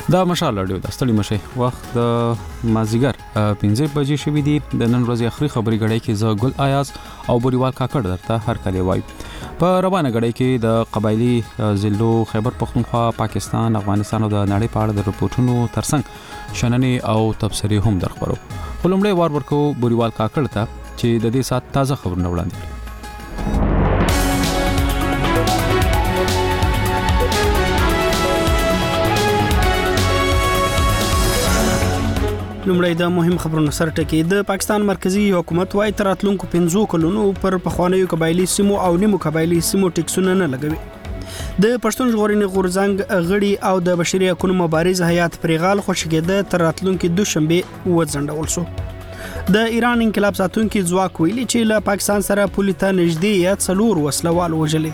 دا مشال رادیو د ستړي مشه وخت د مازیګر 15 بجې شوې دي د نن ورځې اخري خبري غړې کې زه ګل آیاز او بوريوال کاکړ درته هر کله وای په روانه غړې کې د قبایلی ضلعو خیبر پختونخوا پاکستان افغانستان او د نړۍ په اړه د رپورټونو ترڅنګ شننې او تبصرې هم درخبرو خلمړې وار ورکو بوريوال کاکړ ته چې د دې سات تازه خبرونه وړاندې لومړی د مهم خبرونو سره ټکی د پاکستان مرکزی حکومت وايي تر راتلونکو 15 کلونو پر پخوانیو قبایلی سیمو او نیمو قبایلی سیمو ټیکسونه نه لګوي د پښتون ژغورنې غورځنګ غړي او د بشري حقوقو مبارز حیات پریغال خوشګده تر راتلونکو دوشنبه وځنډول شو د ایران انقلاب ساتونکو ځواک ویلي چې له پاکستان سره پولي ته نږدې یا څلور وسلوال وژلي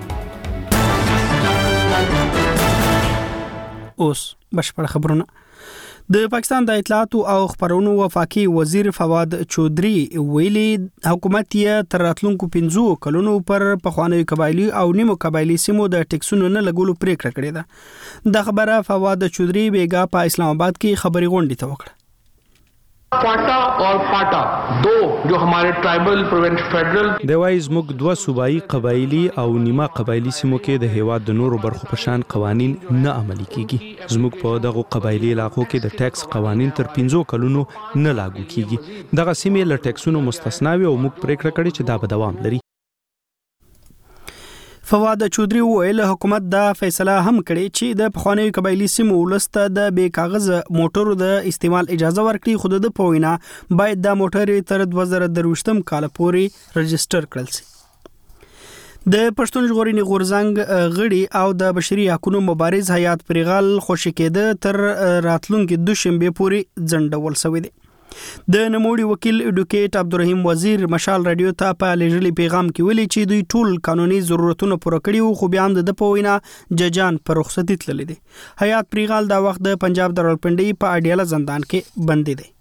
اوس بشپړ خبرونه د پاکستان د اطلاعات او خبرونو وفاقي وزیر فواد چودري ویلي حکومت یې تر راتلونکو 15 کلونو پر پخوانیو قبایلی او نیمو قبایلی سیمو د ټیکسونو نه لګولو پریکړه کړې ده د خبره فواد چودري بیګا په اسلام آباد کې خبري غونډه ته وکړه पाटा और पाटा दो जो हमारे ट्राइबल प्रोविंस फेडरल دوایز موږ دوه صوبایي قبایلی او نیمه قبایلی سیمو کې د هیواد د نورو برخو په شان قوانين نه عملي کیږي زموږ په دغه قبایلی علاقو کې د ټیکس قوانين تر 15 کلونو نه لاګو کیږي دغه سیمې له ټیکسونو مستثنا وي او موږ پریکړه کړې چې دا به دوام لري فواد چودري ویل حکومت دا فیصله هم کړې چې د پخوانیو قبایلی سیمو ولسته د بې کاغذ موټرو د استعمال اجازه ورکړي خو د پوینا باید د موټر تر 2023 کال پورې رجستر کړل شي د پښتون ژغورنې غورځنګ غړي او د بشري حقوقو مبارز حیات پریغال خوشکده تر راتلونکو دوشنبه پورې ځنډول شوی دی د نموړي وکیل اډوکیټ عبدالرحیم وزیر مشال رادیو ته په لېږلي پیغام کې ویلي چې دوی ټول قانوني ضرورتونه پوره کړي او خو بیا هم د پوینا ججان پر رخصتي تللی دي حیات پریغال دا وخت د پنجاب دارالپنډي په اډیاله زندان کې بندي دي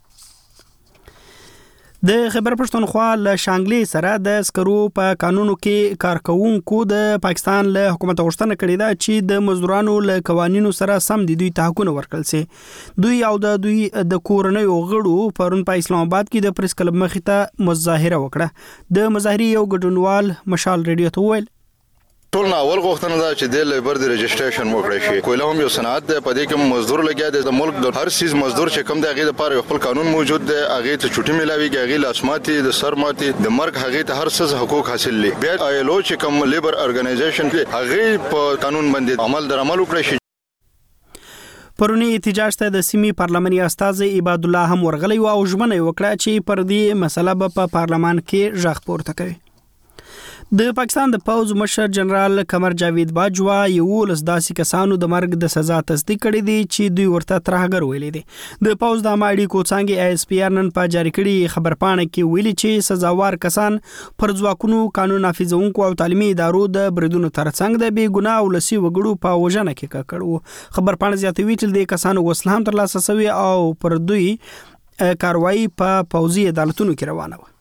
د خیبر پښتونخوا له شانګلي سره د سکرو په قانونو کې کارکونکو د پاکستان له حکومت غوښتنه کړې ده چې د مزدورانو له قوانینو سره سم دي دوی تحقونه ورکړل سي دوی او د کورنۍ غړو پرون په اسلام آباد کې د پریس کلب مخې ته مظاهره وکړه د مظاهرې یو ګډونوال مشال رادیو ته ویل ټول اول غوښتنه ده چې د لیبر د رجسټریشن وکړي شي کوله هم یو صنعت ده په دې کې مزدور لګیا دی د ملک د هر سیز مزدور چې کم دی هغه لپاره خپل قانون موجود دی هغه ته چټي ملاويږي هغه لاسماتي د سرماتي د مرګ هغه ته هر څه حقوق حاصل لري بیا آیلو چې کم لیبر ارګنایزیشن هغه په قانون باندې عمل وکړي شي پرونی احتجاج ته د سیمې پارلماني استاد عباد الله هم ورغلی او ژمنه وکړه چې پر دې مسله په پارلمان کې ژغ پورته کوي د پاکستان د پوز مشر جنرال قمر جاوید باجوا یو لسداسي کسانو د مرګ د سزا تصدیق کړې دي چې دوی ورته ترهګر ویلي دي د پوز د ماړي کوڅنګي اس پی ار نن په جاری کړي خبرپاڼه کې ویلي چې سزاوار کسان پر ځواکونو قانون نافذونکو او تعلیمي ادارو د بریدونو ترڅنګ د بې ګناه ولسی وګړو په وژنه کې کړو خبرپاڼه زیاتوي چې د کسانو وسلام تر لاسه شوی او پر دوی کاروایی په پوزي عدالتونو کې روانه و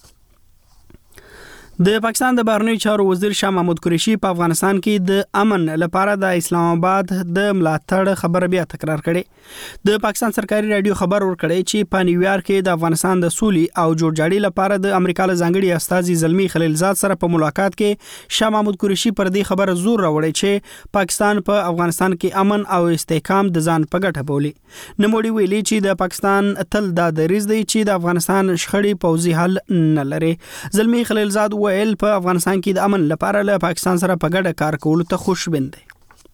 د پاکستان د بهرنیو چارو وزیر شاه محمود قریشي په افغانستان کې د امن لپاره د اسلام آباد د ملاتړ خبر بیا تکرار کړي د پاکستان سرکاري رادیو خبر ورکړي چې په نیویارک کې د افغانستان د سولې او جوړجاړي لپاره د امریکا له ځانګړي استازي زلمی خلیلزاد سره په ملاقات کې شاه محمود قریشي پر دې خبر زور راوړی چې پاکستان په افغانستان کې امن او استحکام د ځان په ګټه بولي نموړي ویلي چې د پاکستان تل د دریز دی چې د افغانستان شخړې پوزي حل نه لري زلمی خلیلزاد په افغانستان کې د امن لپاره له پاکستان سره په ګډه کار کولو ته خوشبین دی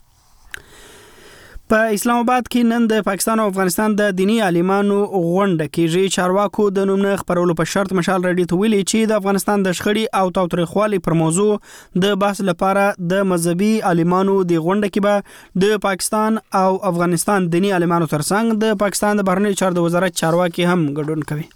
په اسلام آباد کې نن د پاکستان او افغانستان د دینی عالمانو غونډه کېږي چارواکو د نومونه خبرولو په شرط مشال رادیو ته ویلي چې د افغانستان د شخړې او تاوتریخوالي پر موضوع د بحث لپاره د مذهبي عالمانو د غونډه کې به د پاکستان او افغانستان دینی عالمانو ترڅنګ د پاکستان د بهرنیو چارو وزارت چارواکي هم ګډون کوي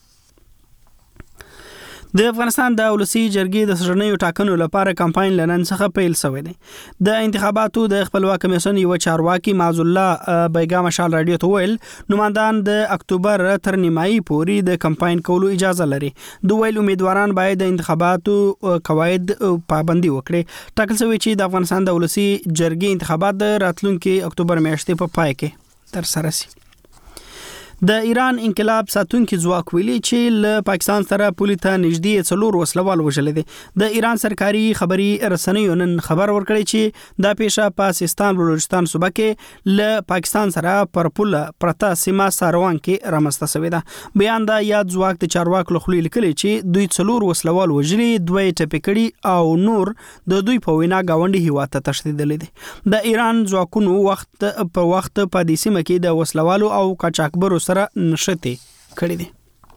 د افغانستان د ولسی جرګې د سرنیو ټاکنو لپاره کمپاین لنن څخه پیل شوی دی د انتخاباتو د خپلواک کمیسیون یو چارواکي معاذ الله بیګا مشال رادیو ته ویل نوماندان د اکتوبر تر نیمایي پورې د کمپاین کولو اجازه لري دوی ویل امیدواران باید د انتخاباتو قواعد پابندي وکړي ټاکل شوی چې د افغانستان د ولسی جرګې انتخابات د راتلونکي اکتوبر میاشتې په پای کې تر سره شي. د ایران انقلاب ساتونکو ځواک ویلي چې له پاکستان سره پولې ته نږدې 4 وسلوال وژل دي. د ایران سرکاري خبري رسنیو نن خبر ورکړی چې دا پیښه په سیستان بلوچستان صوبه کې له پاکستان سره پر پوله پرته سیمه ساروان کې رامنځته شوې ده. بیان دا یاد ځواک د چارواکو لخوا لیکلي چې دوی 4 وسلوال وژلي، 2 ټپي کړي او نور د دوی په وینا گاونډي هیواد ته تښتیدل دي. د ایران ځواکونو وخت په دې سیمه کې د وسلوالو او قاچاقبرو سره نشته کړی دي.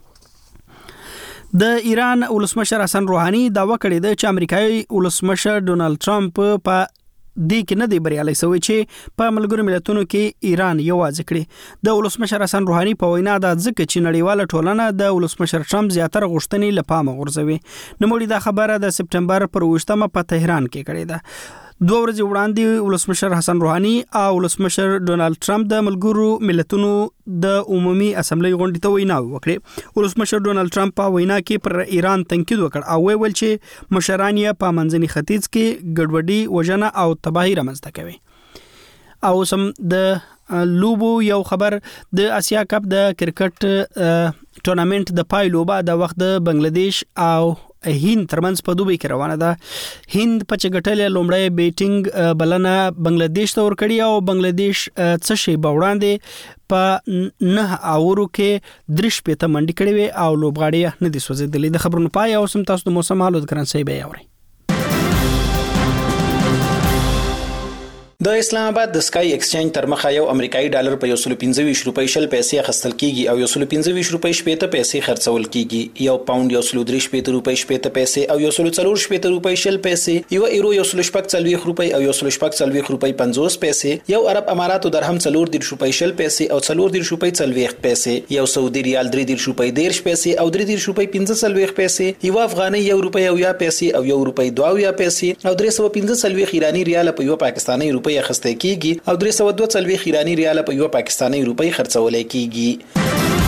د ایران ولسمشر حسن روحاني داوا کړی دی چې امریکایي ولسمشر ډونالد ټرمپ په دې کې نه دی بریالي شوی چې په ملګرو ملتونو کې ایران یوازې کړي. د ولسمشر حسن روحاني په وینا دا ځکه چې نړیواله ټولنه د ولسمشر ټرمپ زیاتره غوښتنې له پامه غورځوي. نوموړي دا خبره د سپټمبر پر 28 په تهران کې کړې ده. 2 ورځې وړاندې ولسمشر حسن روحاني او ولسمشر ډونالد ټرمپ د ملګرو ملتونو د عمومي اسمبلی غونډې ته وینا وکړه. ولسمشر ډونالد ټرمپ په وینا کې پر ایران تنقید وکړ او ویل چې مشران یې په منځني ختیځ کې ګډوډي، وژنه او تباہي رامنځته کوي. او سم د لوبو یو خبر، د اسیا کپ د کرکټ ټورنمنت د پایلوبه د وخت د بنگلاديش او هند ترمنځ په دوبۍ کې روانه ده. هند په چګټلې لومړی بیټینګ بلنه بنگلاديش ته ورکړي او بنگلاديش څه شی باوړاندې په 9 اورو کې 3 منډي کړې وي او لوبغاړي نه دي سوځېدلې. د خبرونو پای او سم تاسو د موسم حالات کرنسي به اوري. د اسلام آباد د سکای ایکسچینج تر مخه یو امریکایي ډالر په 125 روپۍ شل پیسې اخیستل کیږي او 125 روپۍ شپېته پیسې خرڅول کیږي. یو پاوند 130 روپۍ شپېته پیسې او 140 روپۍ شل پیسې، یو ایرو 140 روپۍ او 140 روپۍ 50 پیسې، یو عرب اماراتو درهم 40 روپۍ شل پیسې او 40 روپۍ 40 پیسې، یو سعودي ریال 3 روپۍ 10 پیسې او 3 روپۍ 15 پیسې، یو افغاني 1 روپۍ او 1 پیسې او 1 روپۍ 2 پیسې او 315 ایرانی ریال په یو پاکستاني روپۍ اخیستل کیږي او 342 ایرانی ریال په یو پاکستاني روپۍ خرڅول کیږي.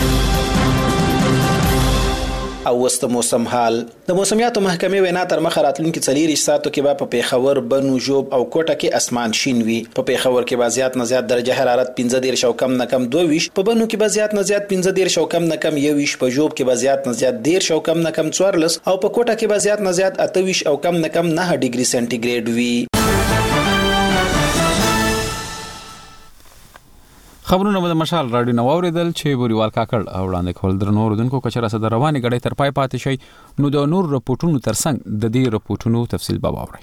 او وست موسم حال. د موسمیاتو محکمې وینا تر مخه راتلونکي 40 ساعتو کې به په پیښور، بنو، جوب او کوټه کې اسمان شین وي. په پیښور کې به زیات نه زیات درجه حرارت 15 او کم نه کم 22، په بنو کې به زیات نه زیات 15 او کم نه کم 21، په جوب کې به زیات نه زیات 10 او کم نه کم 14 او په کوټه کې به زیات نه زیات 28 او کم نه کم 9 ډیګري سنټیګریډ وي. خبرونه د مشال راډیو نو اوریدل چې بوریوال کاکړ وړاندې کول درنو اوردونکو کچره صدر رواني غړي تر پای پاتې شي نو د نور رپورټونو ترڅنګ د دې رپورټونو تفصیل به واورئ.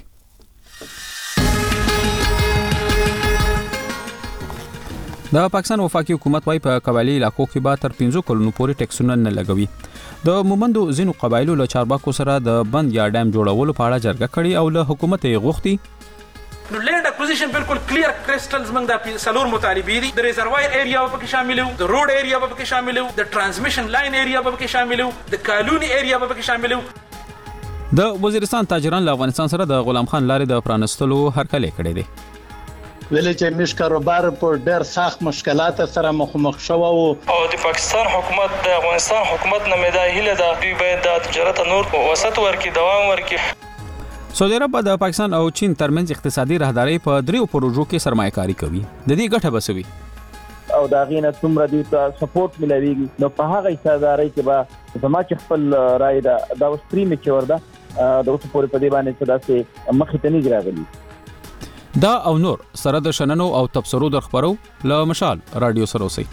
د پاکستان وفاقي حکومت وايي په قبایلی علاقو کې به تر 15 کلونو پورې ټیکسونه نه لګوي. د مومندو زینو قبایلو له چارواکو سره د بند یا ډیم جوړولو په اړه جرګه کړې او له حکومت یې غوښتي نو لینډ اکوزیشن بالکل کلیر کرسټلز موږ د سلور مطالبه دي. د ریزروایر ایریا په کې شامل وو، د روډ ایریا په کې شامل وو، د ترانسمیشن لاین ایریا په کې شامل وو، د کالونی ایریا په کې شامل وو. د وزیرستان تاجران له افغانستان سره د غلام خان لارې د پرانستلو هرکلی کړی دی. ویلې چې مش کاروبار په ډېر سخت مشکلات سره مخ شو او د پاکستان حکومت د افغانستان حکومت نه مدای هله ده دوی باید د تجارت نور وسط ورکي دوام ورکي. سعودي عرب د پاکستان او چین ترمنځ اقتصادي راهداري په 3 پروژو کې سرمایه‌کاري کوي. د دې ګټه بسوي او دا غینه څومره دی ته سپورټ ملويږي نو په هغه حصداري کې به زما چې خپل رائے دا وستري می چې ورده د اوس پورې په دې باندې چې داسې مخې ته نه راغلي. دا او نور سره د شننو او تبصرو در خبرو له مشال رادیو سره اوسئ.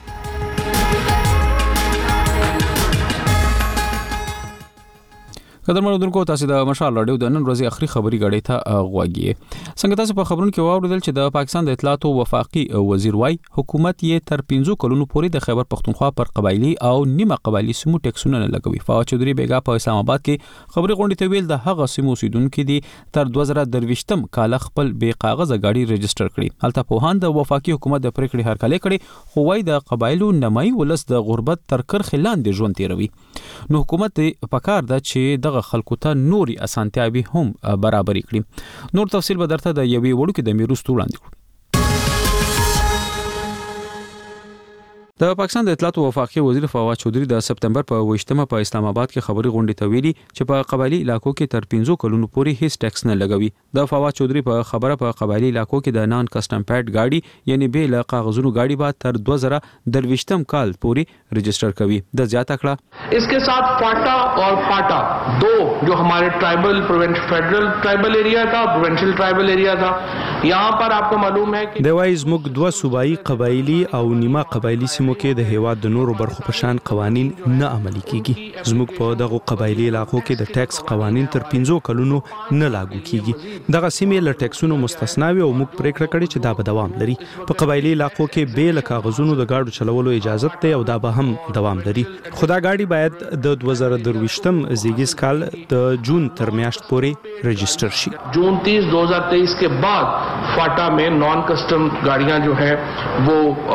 قدر مندونکو تاسو د مشال رادیو د نن ورځې اخري خبري غړې ته غوږی. څنګه تاسو په خبرونو کې واوریدل چې د پاکستان د اطلاعات او وفاقي وزیر وايي حکومت یې تر 15 کلونو پورې د خیبر پختونخوا پر قبایلی او نیمه قبایلی سیمو ټیکسونه نه لګوي. فواد چودري بیګا په اسلام آباد کې خبري غونډې ته ویل د هغه سیمو اوسیدونکو دي تر 2023م کال خپل بې کاغذه گاډي ريجستره کړي. هلته په هان د وفاقي حکومت د پریکړې هرکلی کړي خو وايي د قبایلو نمای ولس د غربت تر کرخ لاندې ژوند تیروي. نو حکومت په کار ده چې دغه خلکو ته نوري اسانتیاوي هم برابرې کړي. نور تفصیل به درته د یوې وړو کې د میروستو وړاندې کړو. د پاکستان د اطلاعات او وفاقي وزیر فواد چودري د سپتمبر په 28مه په اسلام آباد کې خبري غونډه ته ویلي چې په قبایلی علاقو کې تر 15 کلونو پورې هیڅ ټیکس نه لګوي. د فواد چودري په خبره په قبایلی علاقو کې د نان کسٹم پیډ گاډي یعنی به له کاغذونو گاډي با تر 2023 کال پورې رجسٹر کوي. د زیاته کړه इसके साथ फाटा और पाटा दो जो हमारे ट्राइबल फेडरल ट्राइबल एरिया था प्रोविंशियल ट्राइबल एरिया था. यहाँ पर आपको मालूम है कि د وایز موږ دوه صوبایي قبایلی او نیمه قبایلی سیمو کې د هیواد د نورو برخو په شان قوانین نه عملي کیږي. زموږ په دغه قبایلی علاقو کې د ټیکس قوانین تر 15 کلونو نه لاګو کیږي. دغه سیمې له ټیکسونو مستثنا وي او موږ پریکړه کړې چې دا به دوام لري. په قبایلی علاقو کې به له کاغذونو د گاډو چلولو اجازه ده او دا به هم دوام لري. خدا گاډي باید د 2023م زیږیز کال د جون تر میاشت پورې رجسٹر شي. जून 30 2023 के बाद फाटा में नॉन कस्टम गाड़ियां जो है वो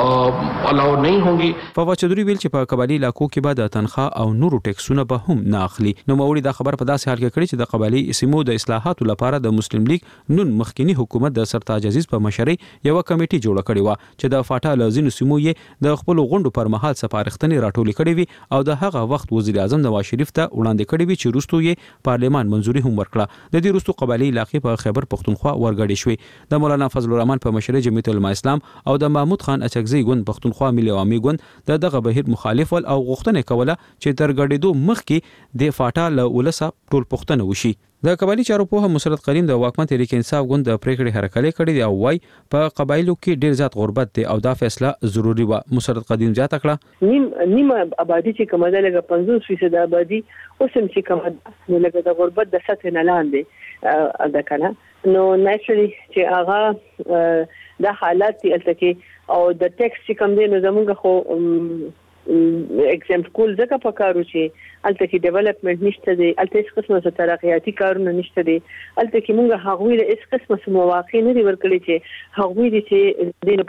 अलाउ नहीं होंगी. فواد چودري ویل چې په قبایلی علاقو کې به د تنخواه او نورو ټیکسونه به هم نه اخلي. نو موري دا خبر په داسې حال کې کړی چې د قبایلی سیمو د اصلاحاتو لپاره د مسلم لیگ نن مخکینی حکومت د سرتاج عزیز په مشرۍ یو کمیټي جوړه کړې و چې د فاټا لازینو سیمو یې د خپل غونډو پر مهال سپارښتنې راټولې کړې وي او د هغه وخت وزیر اعظم نواز شریف ته وړاندې کړې وي چې وروسته یې پارلمان منځوري هم ورکړه. د دې وروسته قبایلی علاقې په خیبر پختونخوا ورګړې شوې. د مولانا فضل الرحمن په مشرۍ جمعیت العلماء اسلام او د محمود خان اچکزی ګوند پختونخوا ملي عوامي ګوند دغه بهیر مخالف ول او غوښتنه کوله چې تر ګډېدو مخکې د فاټا له ولسه ټول پښتنه وشي. د قبایلی چارو په مسرت کریم د واکمن تحریک انصاف ګوند د پریکړې هرکلې کړې دی او وايي په قبایلو کې ډیر زیات غربت دی او دا فیصله ضروری و. مسرت قدیم زیاته کړه نیمه آبادی چې کومه ده لکه 50% آبادی اوسم چې کومه لکه د غربت د سطح نه لاندې ده کنه. نو نېچرلی چې هغه د حالات التکی او د ټیکس چې کوم دی نو زمونږ خو ایگزامپل کول ځکه پکارو چې الته کې ډیولپمنٹ نشته دی, الته هیڅ قسمه ترقیاتي کارونه نشته دی, الته کې موږ هغوی له هیڅ قسمه مواقع نه دی ورکړي چې هغوی دې چې دینه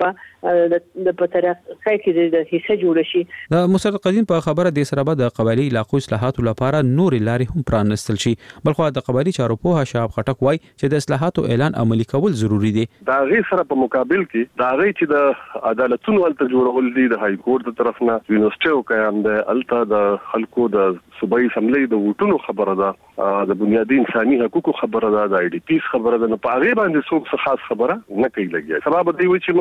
په د ترقۍ کې د حصہ جوړ شي. د مسرت قدیم په خبره د سره به د قبایلی علاقو اصلاحاتو لپاره نور لارې هم پرانستل شي. بلخو د قبایلی چارو په شعب خټک وای چې د اصلاحاتو اعلان عملی کول ضروری دی. دا غي سره په مقابل کې دا غي چې د عدالتونو الته جوړول دي د های کورټ د طرف نه یونیورسيټي او قیام د الته د خلکو د صوبایي اسمبلی د وټونو خبره ده, د بنیادی انساني حقوقو خبره ده, د آی ډي پیس خبره ده. نو په هغه باندې څوک خاص خبره نه کوي لګي. سبب دی چې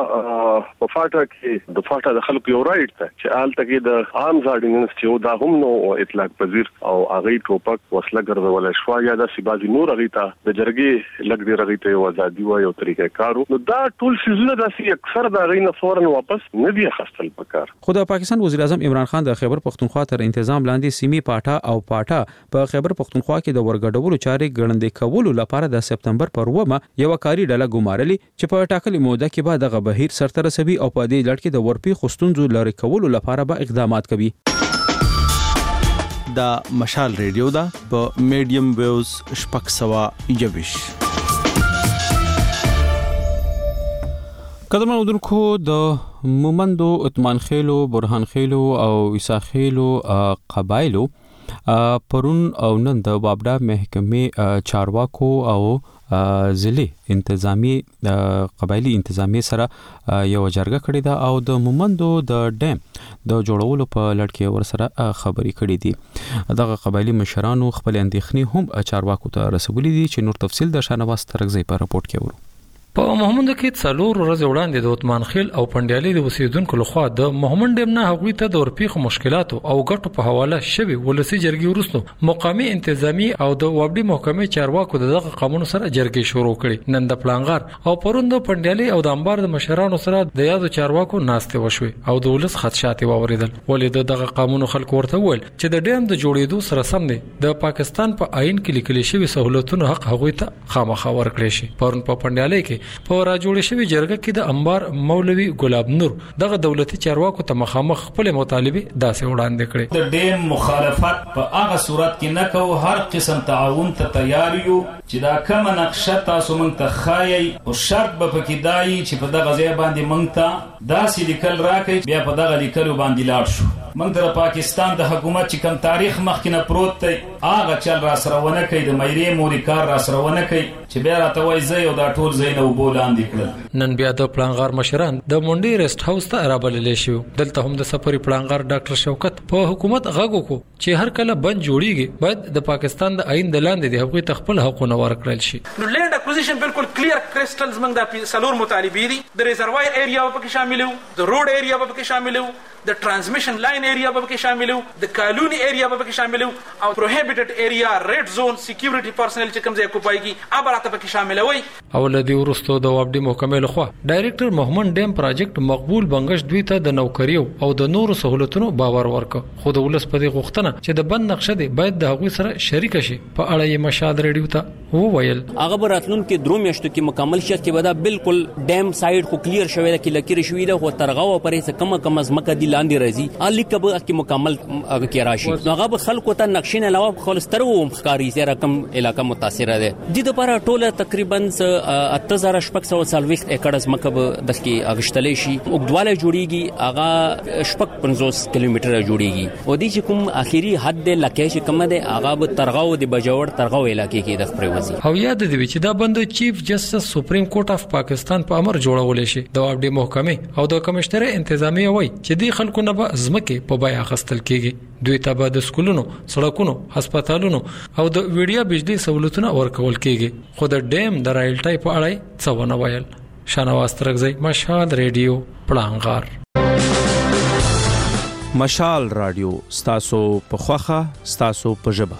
موږ په فاټا کې د فاټا د خلکو یو رائټ ته چې الته کې د عام ځاډینس چې دا هم نو اطلاق پذیر او هغه ټوپک وسله ګرځول شو یا د سیبازي نور هغه ته د جرګې لګ دی رغې ته ازادي و یو طریقې کارو. نو دا ټول شیزونه داسې اکثر دا غي نه فورن واپس نه دی خستل پکار. خو د پاکستان وزیر اعظم عمران خان د خیبر پختونخوا تر تنظیم لاندې سیمې پاټا او پاټا په خیبر پختونخوا کې د ورګډولو چارې ګړندې کولو لپاره د سپتمبر پر 9 یو کاری ډله ګمارلې چې په ټاکلې موده کې به دغه بهیر سرته رسوي او په دې لړ کې د ورپی خستونزو لري کولو لپاره به اقدامات کوي. دا مشال ریډیو دا په میډیم ویوز شپږ سوا یوش. قدرمن اودونکو د مومندو اتمان خیلو برهان خیلو او عیسی خیلو قبایلو پرون او نن د بابډا محکمې چارواکو او ضلع انتظامی قبایلی انتظامی سره یو جرګه کړې ده او د مومندو د ډیم د جوړولو په لړ کې ور سره خبرې کړې دي. دغه قبایلی مشرانو خپل اندېښنې هم چارواکو ته رسولې دي چې نور تفصیل د شانواز ترغزي په راپورټ کې ورو. په محمد کې څلور ورځې وړاندې د عثمان خیل او پندیالي د اوسیدونکو لخوا د محمد ډیم نه هغوی ته د ورپیخ مشکلات او ګټو په حواله شوی ولسی جرګې ورسته مقامي انتظامی او د وابډي محکمې چارواکو دغه قانون سره جرګې شروع کړي. نن د پلانغار او پرون د پندیالي او د انبار د مشرانو سره د یادو چارواکو ناشته وشوي او د ولس خدشاتي واوریدل. ولې دغه قانون خلک ورته ویل چې د ډیم د جوړېدو سره سم دی د پاکستان په آئین کې لیکل شوی سہولتونو حق هغوی ته خامخا ورکړي شي. پرون په پندیالي کې په راجوړې شوی جرګه کې د انبار مولوي ګلاب نور دغه دولتي چارواکو ته مخامخ خپل مطالبه داسې وړاندې کړې. د ډیم مخالفت په هغه صورت کې نه کوو, هر قسم تعاون ته تیار یو چې دا کوم نقشه تاسو مونږ ته خایي او شرط به پکې دای چې په دغه ځای باندې مونږ ته داسې لیکل راکړي, بیا په دغه لیکلو باندې لاړ شو. موږ د پاکستان د حکومت چې کوم تاریخ مخکې نه پروت دی هغه چل را سره ونه کوي د مېرې موري کار را سره ونه کوي چې بیا راته وایي زه یو دا ټول ځای نه اوبو لاندې کړل. نن بیا د پلانغار مشران د مونډي ریسټ هاوس ته رابللی شو. دلته هم د سفري پلانغار ډاکټر شوکت په حکومت غږ وکړو چې هر کله بند جوړیږي باید د پاکستان د آئین د لاندې د هغوی تخپل حقونه ورکړل شي. نو لینډ اکوزیشن بالکل کلیر کرسټلز موږ د سلور مطالبې دي. د ریزرویر ایریا په کې شامل وو، د روډ ایریا په کې شامل وو، د ټرانسمیشن لاین ایریا په کې شامل وو، د کالونی ایریا په کې شامل وو او پروهیبټډ ایریا ریډ زون سکیورټي پرسنل چې کوم ځای کوپایږي ابراته په کې شامل وي. او لدی ورستو د وابډي محکمې لخوا ډایریکټر محمد ډیم پروجیکټ مقبول بنگش دوی ته د نوکریو او د نورو سہولتونو باور ورکړ. خو د ولس په دې غوښتنه چې د بند نقشه دی باید د هغوی سره شریک شي په اړه یې مشال ریډیو ته وویل. هغه براتلون کې درو میاشتو کې مکمل شي چې ودا بالکل ډیم سایډ خو کلیر شوی دا کې لکیر شوی دا خو ترغاو پرې څه کم از مکه دی لاندې راځي الیکب کې مکمل هغه کې راشي. هغه خلکو ته نقشې نه علاوه خلستر و مخکاری سره رقم علاقہ متاثر ده. د دې لپاره ټوله تقریبا 8640 ایکڑ از مکه د کې اغشتلې شي وګدواله جوړیږي هغه شپږ 50 کیلومتره جوړیږي او د چې کوم اخیری حد د لکه چې کوم ده هغه به ترغاو د بجوړ ترغاو علاقې کې د خپروزي. او یاد دی چې دا بند چیف جسټس سپریم کورټ اف پاکستان په امر جوړول شي. د وابډي محکمې او د کمشنر انتظامیه وای چې د خلکو نه به ځمکې په بیا اخستل کیږي. دوی ته به د سکولونو، سړکونو، هسپتالونو او د ویډیا بجلی سہولتونه ورکول کیږي. خو د ډیم د رایلټۍ په اړه څه ونه ویل. شانواز ترغزی، مشال ریډیو، پړانغار. مشال رادیو ستاسو په خوخه ستاسو په ژبه.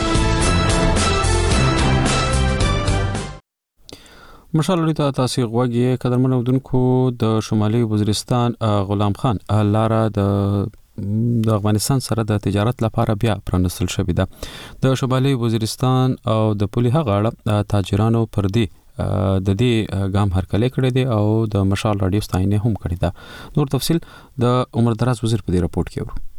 مشال ریډیو ته تاسو غوږی قدرمن اودونکو د شمالي وزیرستان غلام خان لاره د افغانستان سره د تجارت لپاره بیا پرانستل شوې ده. د شمالي وزیرستان او د پولي هغه تاجرانو پر دې د دې ګام هرکلی کړی دی او د مشال رادیو ستاینه هم کړی ده. نور تفصیل د عمر دراز وزیر په دې رپورت کې ورو.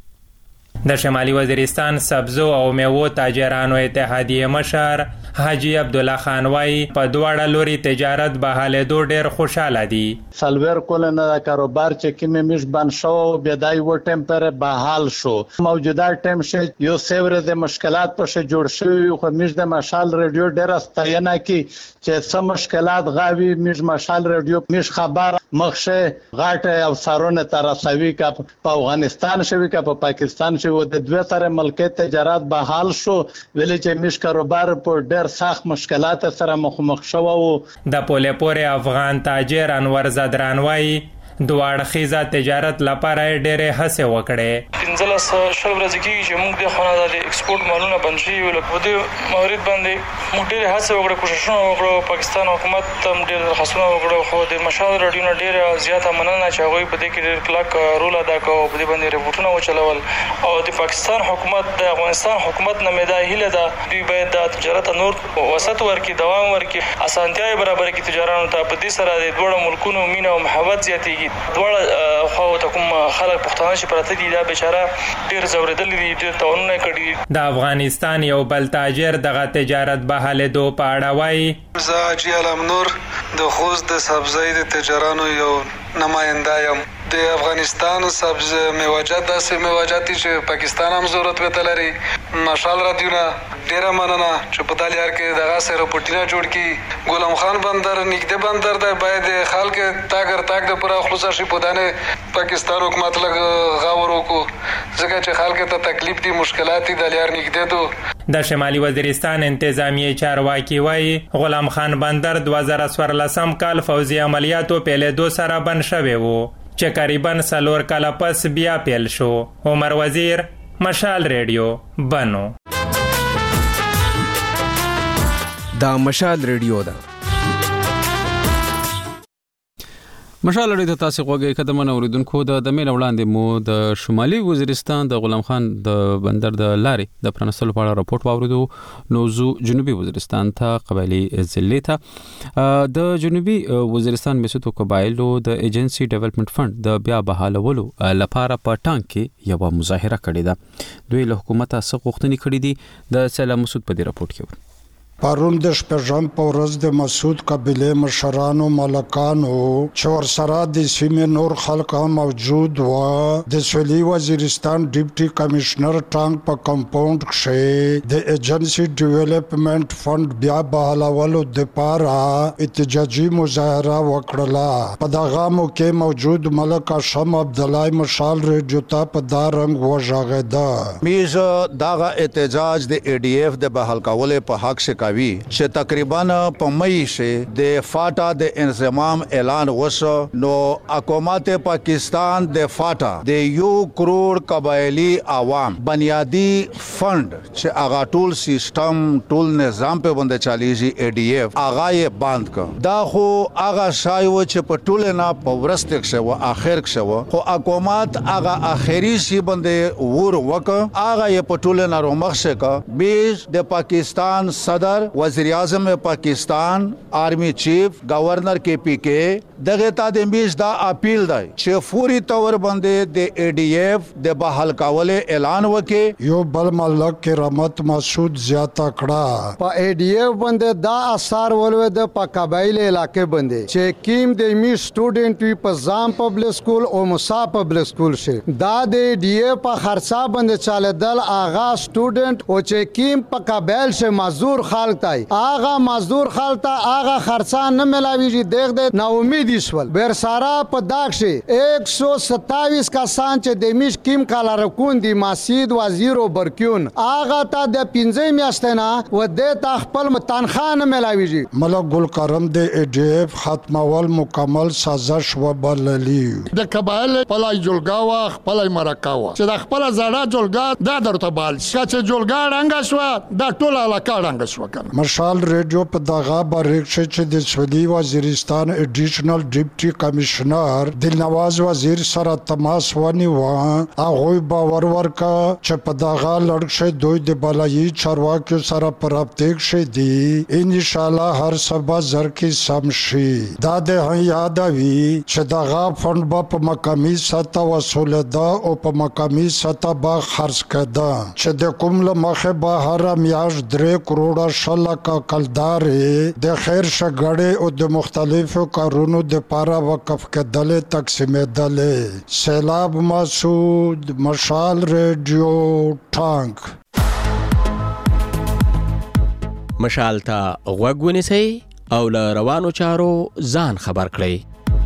د شمالي وزیرستان سبزو او میوو تاجرانو اتحادیه مشر حاجی عبد الله خان وايي په دواړه لوري تجارت به حالېدو ډېر خوشاله دي. سلویر کولنه د کاروبار چې کیمه مش بن شو بدای و ټمپر به حال شو موجوده ټیم شه یو سیور د مشکلات په شه جوړ شوی خو مش د مشال ریډیو ډېر استاینه کی چې سم مشکلات غاوی مش مشال ریډیو مش خبر مخشه غاټه او سارونه تر رسوي کا په افغانستان شوی کا په پاکستان شوی د دوه سره ملکیت تجارت به حال شو ویل چې مش کاروبار په ډېر سخت مشکلات سره مخ شو. د پوله پورې افغان تاجر انور زدران وايي دواړه خیزه تجارت لپاره ډېرې هڅې وکړې. 15 شل ورځې کې چې موږ د خانه د ایکسپورت مالونه بند شي ولکه په دې مورید باندې موږ ډېرې هڅې وکړو، کوششونه وکړو. پاکستان حکومت هم ډېر درخواستونه وکړو خو د مشال رادیو نه ډېره زیاته مننه چې هغوی په دې کې ډېر کلک رول ادا کوي، په دې باندې ریپورټونه وچلول. او د پاکستان حکومت د افغانستان حکومت نه مې دا هیله ده دوی باید د تجارت نور وسط ورکړي، دوام ورکړي، اسانتیاوې برابر کړي تجارانو ته. په دې سره د دوه ملکونو مینه او محبت زیاتېږي. دواړه خو ته کوم خلک پښتانه چې پراته دي دا بیچاره ډیر زوردل دي، ډیر تاونونه کړي. د افغانستان یو بل تاجر دغه تجارت به حالېدو په اړه وایي زه حاجي علم نور د خوست د سبزۍ د تجارانو یو نماینده یم. د افغانستان سبز میوجات داسې میوجات چې پاکستان هم ضرورت وته لري. مشال رادیو نه ډیره مننه چې په دالي هر کې دغه سره پټینه جوړ کی. غلام خان بندر نږدې بندر دی باید خلک تاګر تاګ د پوره خلاص شي په دانه پاکستان حکومت لګ غاور وکړو ځکه چې خلک ته تکلیف دي مشکلات دي د لار نږدې دو. د شمالي وزیرستان انتظامیه چارواکي وايي غلام خان بندر 2014 کال فوزي عملیاتو پیلېدو سره بند شوی وو چې قریبا 4 کاله پس بیا پیل شو. عمر وزیر، مشال ریډیو، بنو. دا مشال ریډیو ده. مشال ریډیو تاسو غوږی قدمن اوریدونکو د مین وړاندې مو د شمالي وزیرستان د غلام خان د بندر د لارې د پرانستلو په اړه راپورټ واوریدو. نو زو جنوبي وزیرستان ته قبایلی ضلع ته د جنوبي وزیرستان مسوتو قبایلو د ایجنسی ډیولپمنٹ فند د بیا بحالولو لپاره په ټانګ کې یو مظاهره کړې ده. دوی له حکومت څخه غوښتنې کړې دي. د سلام مسعود په دې راپورټ کې پرون د شپږم په ورځ د مسعود قبیله مشرانو ملکانو چې ورسره د سیمې نور خلک هم موجود و د سویلي وزیرستان ډیپټي کمشنر ټانک په کمپاوند کې د ایجنسی ډیولپمنٹ فند بیا بحالولو دپاره احتجاجي مظاهره وکړه. په دغه موقع موجود ملک هاشم عبدالله مشال ریډیو ته په دا رنګ وژغېده. میز دغه احتجاج د ADF د بحال کولو په حق شکاوي چې تقریبا په مئی کې د فاټا د انضمام اعلان وشو نو حکومت پاکستان د فاټا د 1 کروڑ قبایلی عوام بنیادی فند چې هغه ټول سیستم ټول نظام په باندې چالیږي ADF هغه یې بند کړ. دا خو هغه شایو چې په ټول نه په ورسته کې و اخر کې و خو حکومت هغه اخیری شی باندې ور وک هغه یې په ټول نه رومخشه کا بیس د پاکستان صدر وزیر اعظم پاکستان آرمی چیف گورنر KPK دغه تا د میش دا اپیل دی چې فوري تور باندې د ADF د بحال کول اعلان وکي. یو بل ملک کرامت مسعود زیاته کړه په ADF باندې دا اثر ولوي د قبایل علاقې باندې چې کیم د می سټوډنټ وی په ځام پبلک سکول او موسی پبلک سکول شي دا د ADF په خرڅا باندې چاله دل اغا سټوډنټ او چې کیم په قبایل شه مزدور خلک تای اغا مزدور خلک تا اغا خرڅا نه ملاویږي دغه د نا امید شول. برسارا په داغ شي 127 کسان چې د میش کیم کالا رکون دی مسجد وزیر او برکیون اغا تا د 15 میاشتې نه و د تخپل تنخواه نه ملاویږي. ملک ګل کرم د ADF ختمول مکمل سازش و بللی د قبایل پلای جلګاوا خپلای مرکاوا چې د خپل زړه جلګا دا درته بال چې جلګا رنګ شو دا ټول علاقه رنګ شو کنه. مشال ریډیو په دغه باریک چې د سویلي وزیرستان ایډیشنل ډیپټي کمشنر دلنواز وزیر سره تماس ونیو هغه باور ورکا چې په دغه لړ دوی د بلایي چارواکو سره پر اپټیک شي دي ان شاء الله هر سبا زر کې سم شي. دا د یادوي چې دغه فند په مقامي سطح وصول ده او په مقامي سطح به خرڅ کده چې د کوم لمخه به هر میاش 3 کروڑ شلک کلدار د خیر شګړې او د مختلفو کارونو د پارا وقف کېدل تقسیمېدل. سیلاب مسعود مشال ریډیو ټانک. مشال ته غوږ ونیسئ او له روانو چارو ځان خبر کړئ.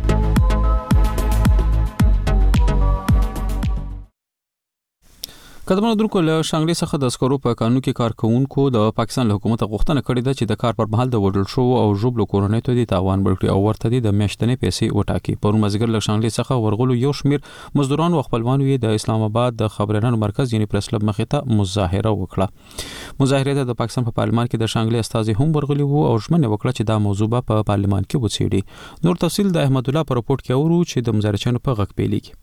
کډمنو درکو له شانګلي څخه د سکرو په قانون کې کارکونکو د پاکستان حکومت غوښتنه کړې ده چې د کار پر مهال د وډل شو او جوبلو کورنۍ ته د تاوان ورکړي او ورته د میاشتنې پیسې وټاکي. پرون مازیګر له شانګلي څخه ورغلو یو شمیر مزدوران او خپلوانو یې د اسلام آباد د خبريالانو مرکز یعنی پریس کلب مخې ته مظاهره وکړه. مظاهره ته د پاکستان په پارلمان کې د شانګلي استازي هم ورغلي وو او ژمنه وکړه چې دا موضوع په پارلمان کې وڅېړي. نور تفصیل د احمد الله پر رپورت کې اورو چې د مظاهرچیانو په غږ پیلېږي.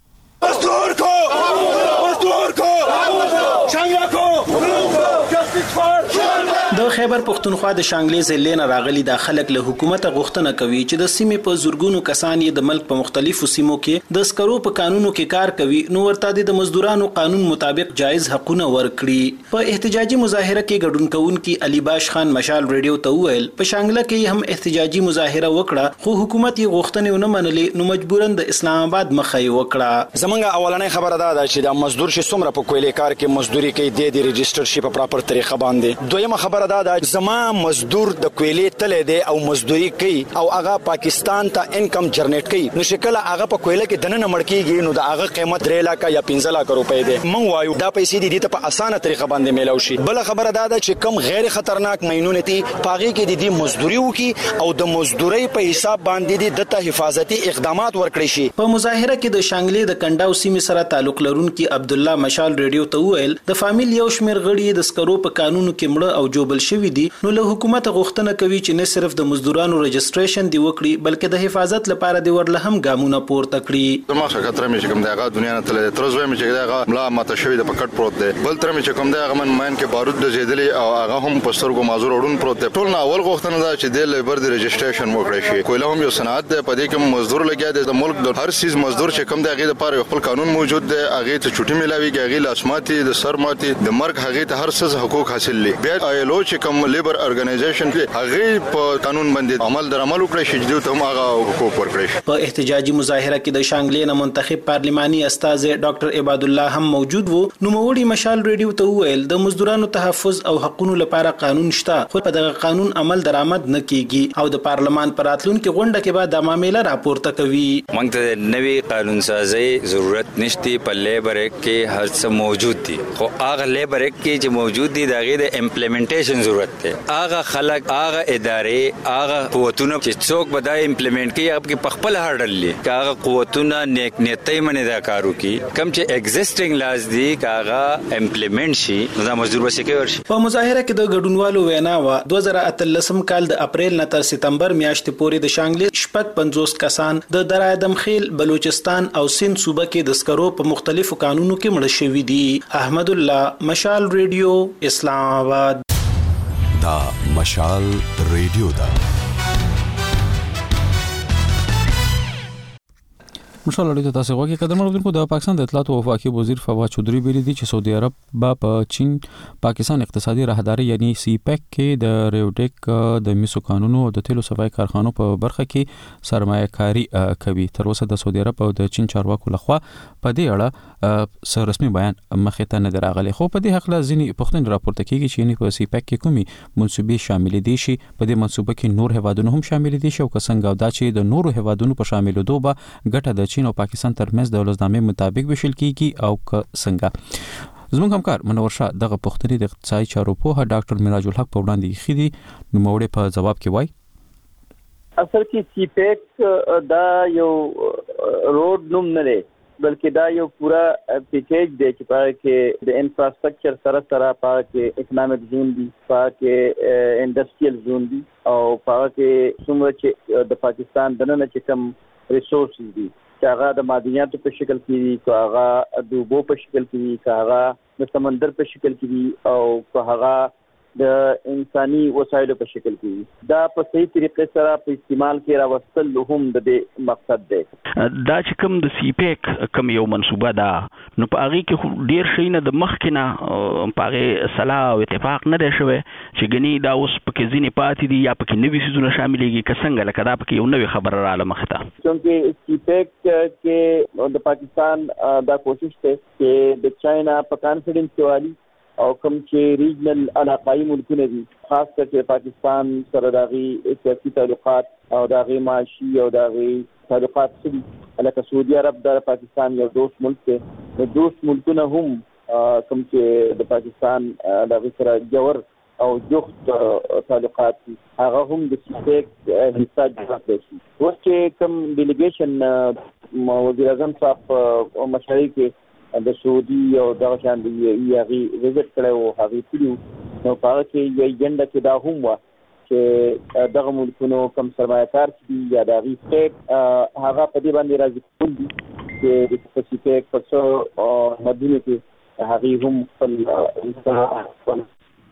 د خیبر پښتونخوا د شانګلي ضلع نه راغلي د خلک له حکومت غوښتنه کوي چې د سیمې په زورګونو کسان یې د ملک په مختلفو سیمو کې د سکرو په قانونو کې کار کوي نو ورته د مزدورانو قانون مطابق جایز حقونه ورکړي. په احتجاجي مظاهره کې ګډون کوونکي علي باش خان مشال ریډیو ته وویل په شانګله کې هم احتجاجي مظاهره وکړه خو حکومت یې غوښتنې ونه منلې نو مجبورن د اسلام آباد مخه یې وکړه. زمونږ اولنۍ خبره ده چې د مزدور شي څومره په کویلې کار کې مزدوري کوي د ريجستر شي په پراپر طریقه باندې. دویمه خبره ده زما مزدور د کویلې تلې دی او مزدوري کوي او هغه پاکستان ته انکم جنریټ کوي نو شکل هغه په کویلې کې دنه مړ کیږي نو د هغه قیمت 3 لک یا 15 لک روپۍ دی. مونږ وایو دا پیسې دي ته په اسانه طریقه باندې میلاو شي. بل خبره ده چې کم غیر خطرناک مینونه دي پاغي کې د مزدوري وکي او د مزدوري په حساب باندې د حفاظتي اقدامات ورکړي شي. په مظاهره کې د شانګلي د کنډاو سیمې سره تعلق لرونکي عبد الله مشال ریډیو ته وویل د فامیل یو شمیر غړي د سکرو په قانونو کې مړه او جوبل شوی دي نو له حکومت غوښتنه کوي چې نه صرف د مزدورانو رجستریشن دی وکړي بلکې د حفاظت لپاره دی ورله هم ګامونه پورته کړي. ما څنګه تر مې کوم دغه دنیا نه تل تر زوی مې چې دغه ملا ماته شوی د پکټ پروت دی بل تر مې کوم دغه من کې بارود د زیدلی او هغه هم په سترګو مازور وډون پروت دی. ټول اول غوښتنه ده چې د لیبر د رجستریشن وکړي شي. کوله هم یو صنعت ده په دې کې مزدور لګیا دی د ملک د هر سیز مزدور چې کوم دغه لپاره خپل قانون موجود دی هغه ته چټي ملاوي هغه لاسماتي د سرماتي د مرګ هغه ته هر څه حقوق حاصل لري. بیا ایلو چې کوم لیبر ارګنایزیشن دی هغه په قانون باندې عمل وکړي چې دوی ته هغه حقوق ورکړي. په احتجاجي مظاهره کې د شانګلې نه منتخب پارلماني استاذ ډاکټر عباد الله هم موجود وو. نو موړي مشال ریډیو ته وویل د مزدورانو تحفظ او حقوقو لپاره قانون شته، خو په دغه قانون عمل درآمد نه کیږي او د پارلمان پر راتلونکي غونډه کې به د معاملې راپورته کوي. موږ ته نوې قانون سازي ضرورت نشته. په لیبر ایکټ کې هر څه موجود دي، خو هغه لیبر ایکټ کې چې موجود دي دغه د امپلیمنټیشن ضرورت دی. هغه خلک، هغه ادارې، هغه قوتونه چې څوک به دا امپلیمنټ کوي هغه په خپل هړل لري. هغه قوتونه نیک نیتۍ باندې دا کار وکړي. کوم چې ایگزیسټینګ لاز دي هغه امپلیمنٹ شي، دا مزدور وسیکي ورشي. په مظاهره کې د ګډونوالو وینا و 2013 کال د اپریل نه تر سپتمبر میاشتې پورې د شانګلې شپږ 50 کسان د درادم خیل، بلوچستان او سند صوبه کې د سکرو په مختلفو قانونو کې مړ شوي دي. احمد الله، مشال ریډیو، اسلام آباد. دا مشال ریډیو دا مشال ریډیو تاسو غواړئ کله مرګونکو د پاکستان د اطلاعات او وفاقي وزیر فواد چودھری ویلي دي چې سعودي عرب په چین پاکستان اقتصادي راهداري یعنی سی پیک کې د ریوډیک د میسو قانونو او د تیلو صفای کارخانو په برخه کې سرمایه کاری کوي. تر اوسه د سعودي عرب او د چین چارواکو لخوا په دې اړه سر رسمي بیان مخې ته نه راغلی، خو په دې حق لا ځینې پوښتنې راپورته کیږي چې یعنی په سی پیک کې کومي منسوبې شامل دي شي. په دې منسوبه کې نور هیوادونه هم شامل دي شي او څنګه دا چې د نورو هیوادونو په شامل دوه ګټه د چین او پاکستان ترمنځ د ولزنامې مطابق وشل کیږي او څنګه. زموږ همکار منور شاه دغه پوښتنې د اقتصادي چارو په ډاکټر میراج الحق په وړاندې خېدي. نو موړې په جواب کې وایي اصل کې سی پیک دا یو روډ نوم نه دی، بلکې دا یو پورا پیکیج دی چې پاره کې د انفراستراکچر سره پاره کې اکنامک زون دی، پاره کې انډستریل زون دی او پاره کې څومره چې د پاکستان دننه چې کم ریسورسز دي چې هغه د معدنیاتو په شکل کې دي، که هغه د اوبو په شکل کې دي، که هغه د سمندر په شکل کې دي او که هغه د انساني وسایلو په شکل کې دي. دا په صحیح طریقې سره په استعمال کې راوستل هم د دې مقصد دی. دا چې کوم د سی پیک کوم یو منسوبه ده نو په هغه کې ډیر شي نه د مخکې نه په هغه صلاح او اتفاق نه دی شوی چې ګني دا اوس پکې ځینې پاتې دي یا پکې نوي څیزونه شاملېږي که څنګه لکه دا پکې یو نوې خبره رااله مخې ته. چونکې سی پیک کې د پاکستان دا کوشش دی چې د چاینا په کانفیډنس کې والی او کوم چې ریجنل علاقائی ملکونه دي، خاص کر چې پاکستان سره داغي سیاسي تعلقات او داغي معاشي او داغي تعلقات سړي، لکه سعودي عرب د پاکستان یو دوست ملک دی. د دوست ملکونه هم کوم چې د پاکستان داغي سره جوړ او جوخت تعلقات دي، هغه هم د سی پیک حصہ جوړ شي. اوس چې کوم ډیلیګیشن وزیر اعظم صاحب مشرۍ کې د سعودي او دغه شان دی یغي وزټ کړو، هغه کړیو نو په هغه کې یو ایجنډا کې دا هم و چې دغه ملکونو کم سرمایه‌کار دي یا دغه سټیټ هغه په دې باندې راځي کوي چې د سپیسیفیک پرسو مدینه کې هغه هم خپل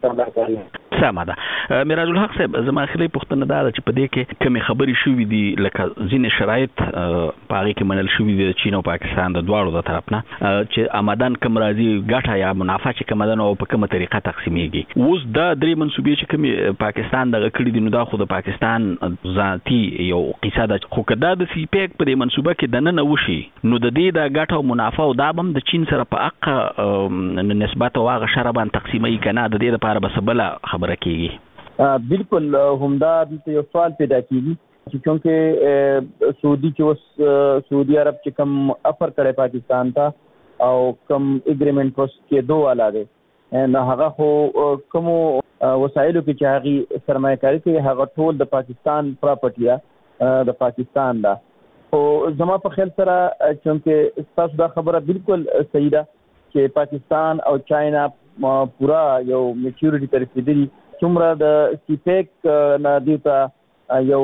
سمه ده. میراج الحق صاحب زما اخري پوښتنه دا چې په دې کې کومې خبرې شوې دي لکه ځینې شرایط په هغې کې منل شوي دي د چین او پاکستان د دواړو د طرف نه چې آمدن کم راځي ګټه یا منافع چې کومه ده نو په کومه طریقه تقسیمیږي. اوس دا درې منسوبې چې کومې پاکستان دغه کړي دي نو دا خو د پاکستان ذاتي یو قصه ده، خو که دا د سی پیک په دې منسوبه کې دننه وشي نو د دې د ګټه او منافع او دا به هم د چین سره په حق نسبت او هغه شره باندې تقسیموي که نه د دې دپاره به څه بله خبره کېږي. بالکل همدا دلته یو سوال پیدا کېږي چې چونکې سعودي چې اوس سعودي عرب چې کوم افر کړی پاکستان ته او کوم اګریمنټ اوس کېدو والا دی نو هغه خو کومو وسایلو کې چې هغې سرمایه‌کاري کوي هغه ټول د پاکستان پراپرټي د پاکستان ده. خو زما په خیال سره چونکې ستاسو دا خبره بالکل صحیح ده چې پاکستان او چاینا پورا یو میچورټي ته رسېدلي، څومره د سی پیک نه دوی ته یو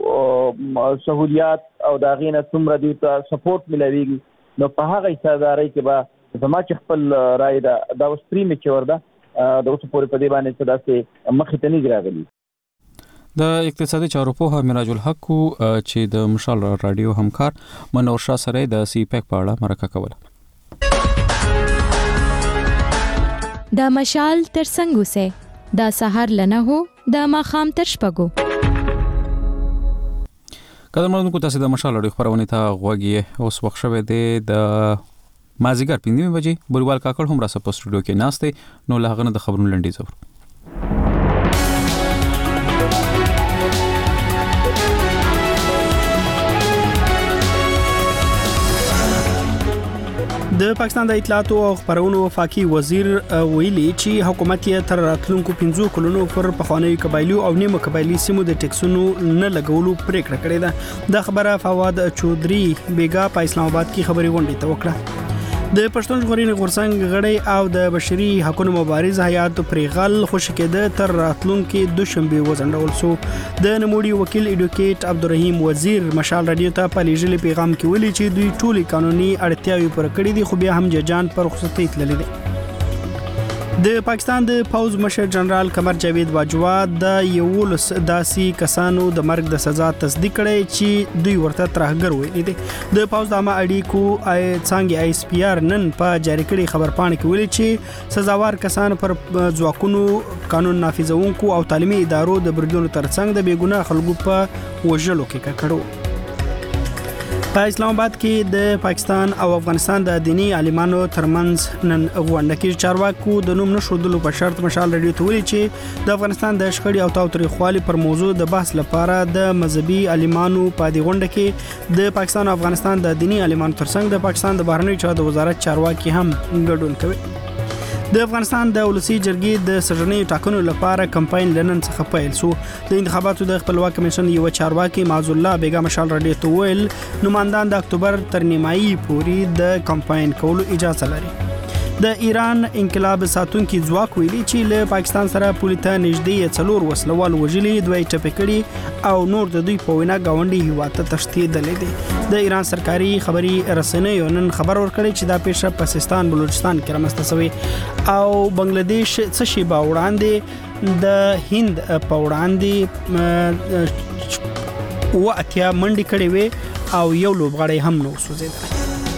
سہولیات او د هغې نه څومره دوی ته سپورټ ملاویږي نو په هغه حصادارۍ کې به زما چې خپل رایې ده دا اوس پرې میچور ده، د اوسه پورې په دې باندې څه داسې مخې ته نه دي راغلي. د اقتصادي چارو پوهه میراج الحق چې د مشال رادیو همکار منور شاه سره د سی پیک په اړه مرکه کوله. د مشال ترڅنګ اوسه دا سحر لنه هو د ماخام تر شپږو. قدرمنونکو تاسو د مشال اړیو خبرونه ته غوږی اوس وخت شوه د مازیګر 5 بجې بوریوال کاکړ هم را سره سټوډیو کې ناشته نو له هغه نه د خبرونو لنډیز اورو. د پاکستان د اطلاعات او خبرونو وفاقي وزیر ویلي چې حکومت یې تر راتلونکو 15 کلونو پر پخوانی قبایلی او نیمه قبایلی سیمو د ټیکسونو نه لګولو پریکړه کړې ده. د خبره فواد چودري بیګا په اسلام آباد کې خبري غونډه ته وکړه. د پښتون ژغورنې غورځنګ غړي او د بشري حقوقو مبارز هیات پرېغل خوشی کېده تر راتلونکو دوشنبه وزندول سو. د نموړي وکیل ایډوکیټ عبدالرحیم وزیر مشال رادیو ته په لیږلي پیغام کې ویلي چې دوی ټولي قانوني اړتیاوې پوره کړې دي خو بیا هم ججان پر رخصتۍ تللي دي. د پاکستان د پوز مشر جنرال قمر جاوید باجوا د یولس داسي کسانو د مرګ د سزا تصدیق کړي چې دوی ورته ترهګر ویلي دي. د پوز د عامه اړیکو څنګه آی اس پی آر نن په جاری کړي خبر پاڼه کې ویلي چې سزاوار کسان پر ځواکونو قانون نافذونکو او تعلیمي ادارو د بریدونو ترڅنګ د بیګناه خلکو په وژلو کې کړو. په اسلام آباد کې د پاکستان او افغانستان د دینی عالمانو ترمنځ نن غونډه کې چارواکو د نوم نشودلو په شرط مشال رادیو ته ویلي چې د افغانستان د شخړې او تاوتریخوالي پر موضوع د بحث لپاره د مذهبي عالمانو په دې غونډه کې د پاکستان او افغانستان د دینی عالمانو ترڅنګ د پاکستان د بهرنیو چارو وزارت چارواکي هم ګډون کوي. د افغانستان د ولسی جرګې د سرنۍ ټاکنو لپاره کمپاین لنن څخه پیل شو. د انتخاباتو د خپلواک کمیشن یو چارواکي معاذ الله بیگا مشال رادیو ته ویل نمائندان د اکتوبر تر نیمایي پورې د کمپاین کولو اجازه لري. د ایران انقلاب ساتونکو ځواک ویلي چې له پاکستان سره پولیټا نږدې 4 وسلوال وژلي دوی ټپکړي او نور د دوی په وینا گاونډي هیواد ته تښتېدل دي. د ایران سرکاري خبري رسنیو نن خبر ورکړی چې دا پیښه په سیستان بلوچستان کې رامنځته شوې او بنگلاديش څه شی باوړاندې د هند په وړاندې اتیا منډي کړې وي او یو لوبغاړی هم نو سوځیدل.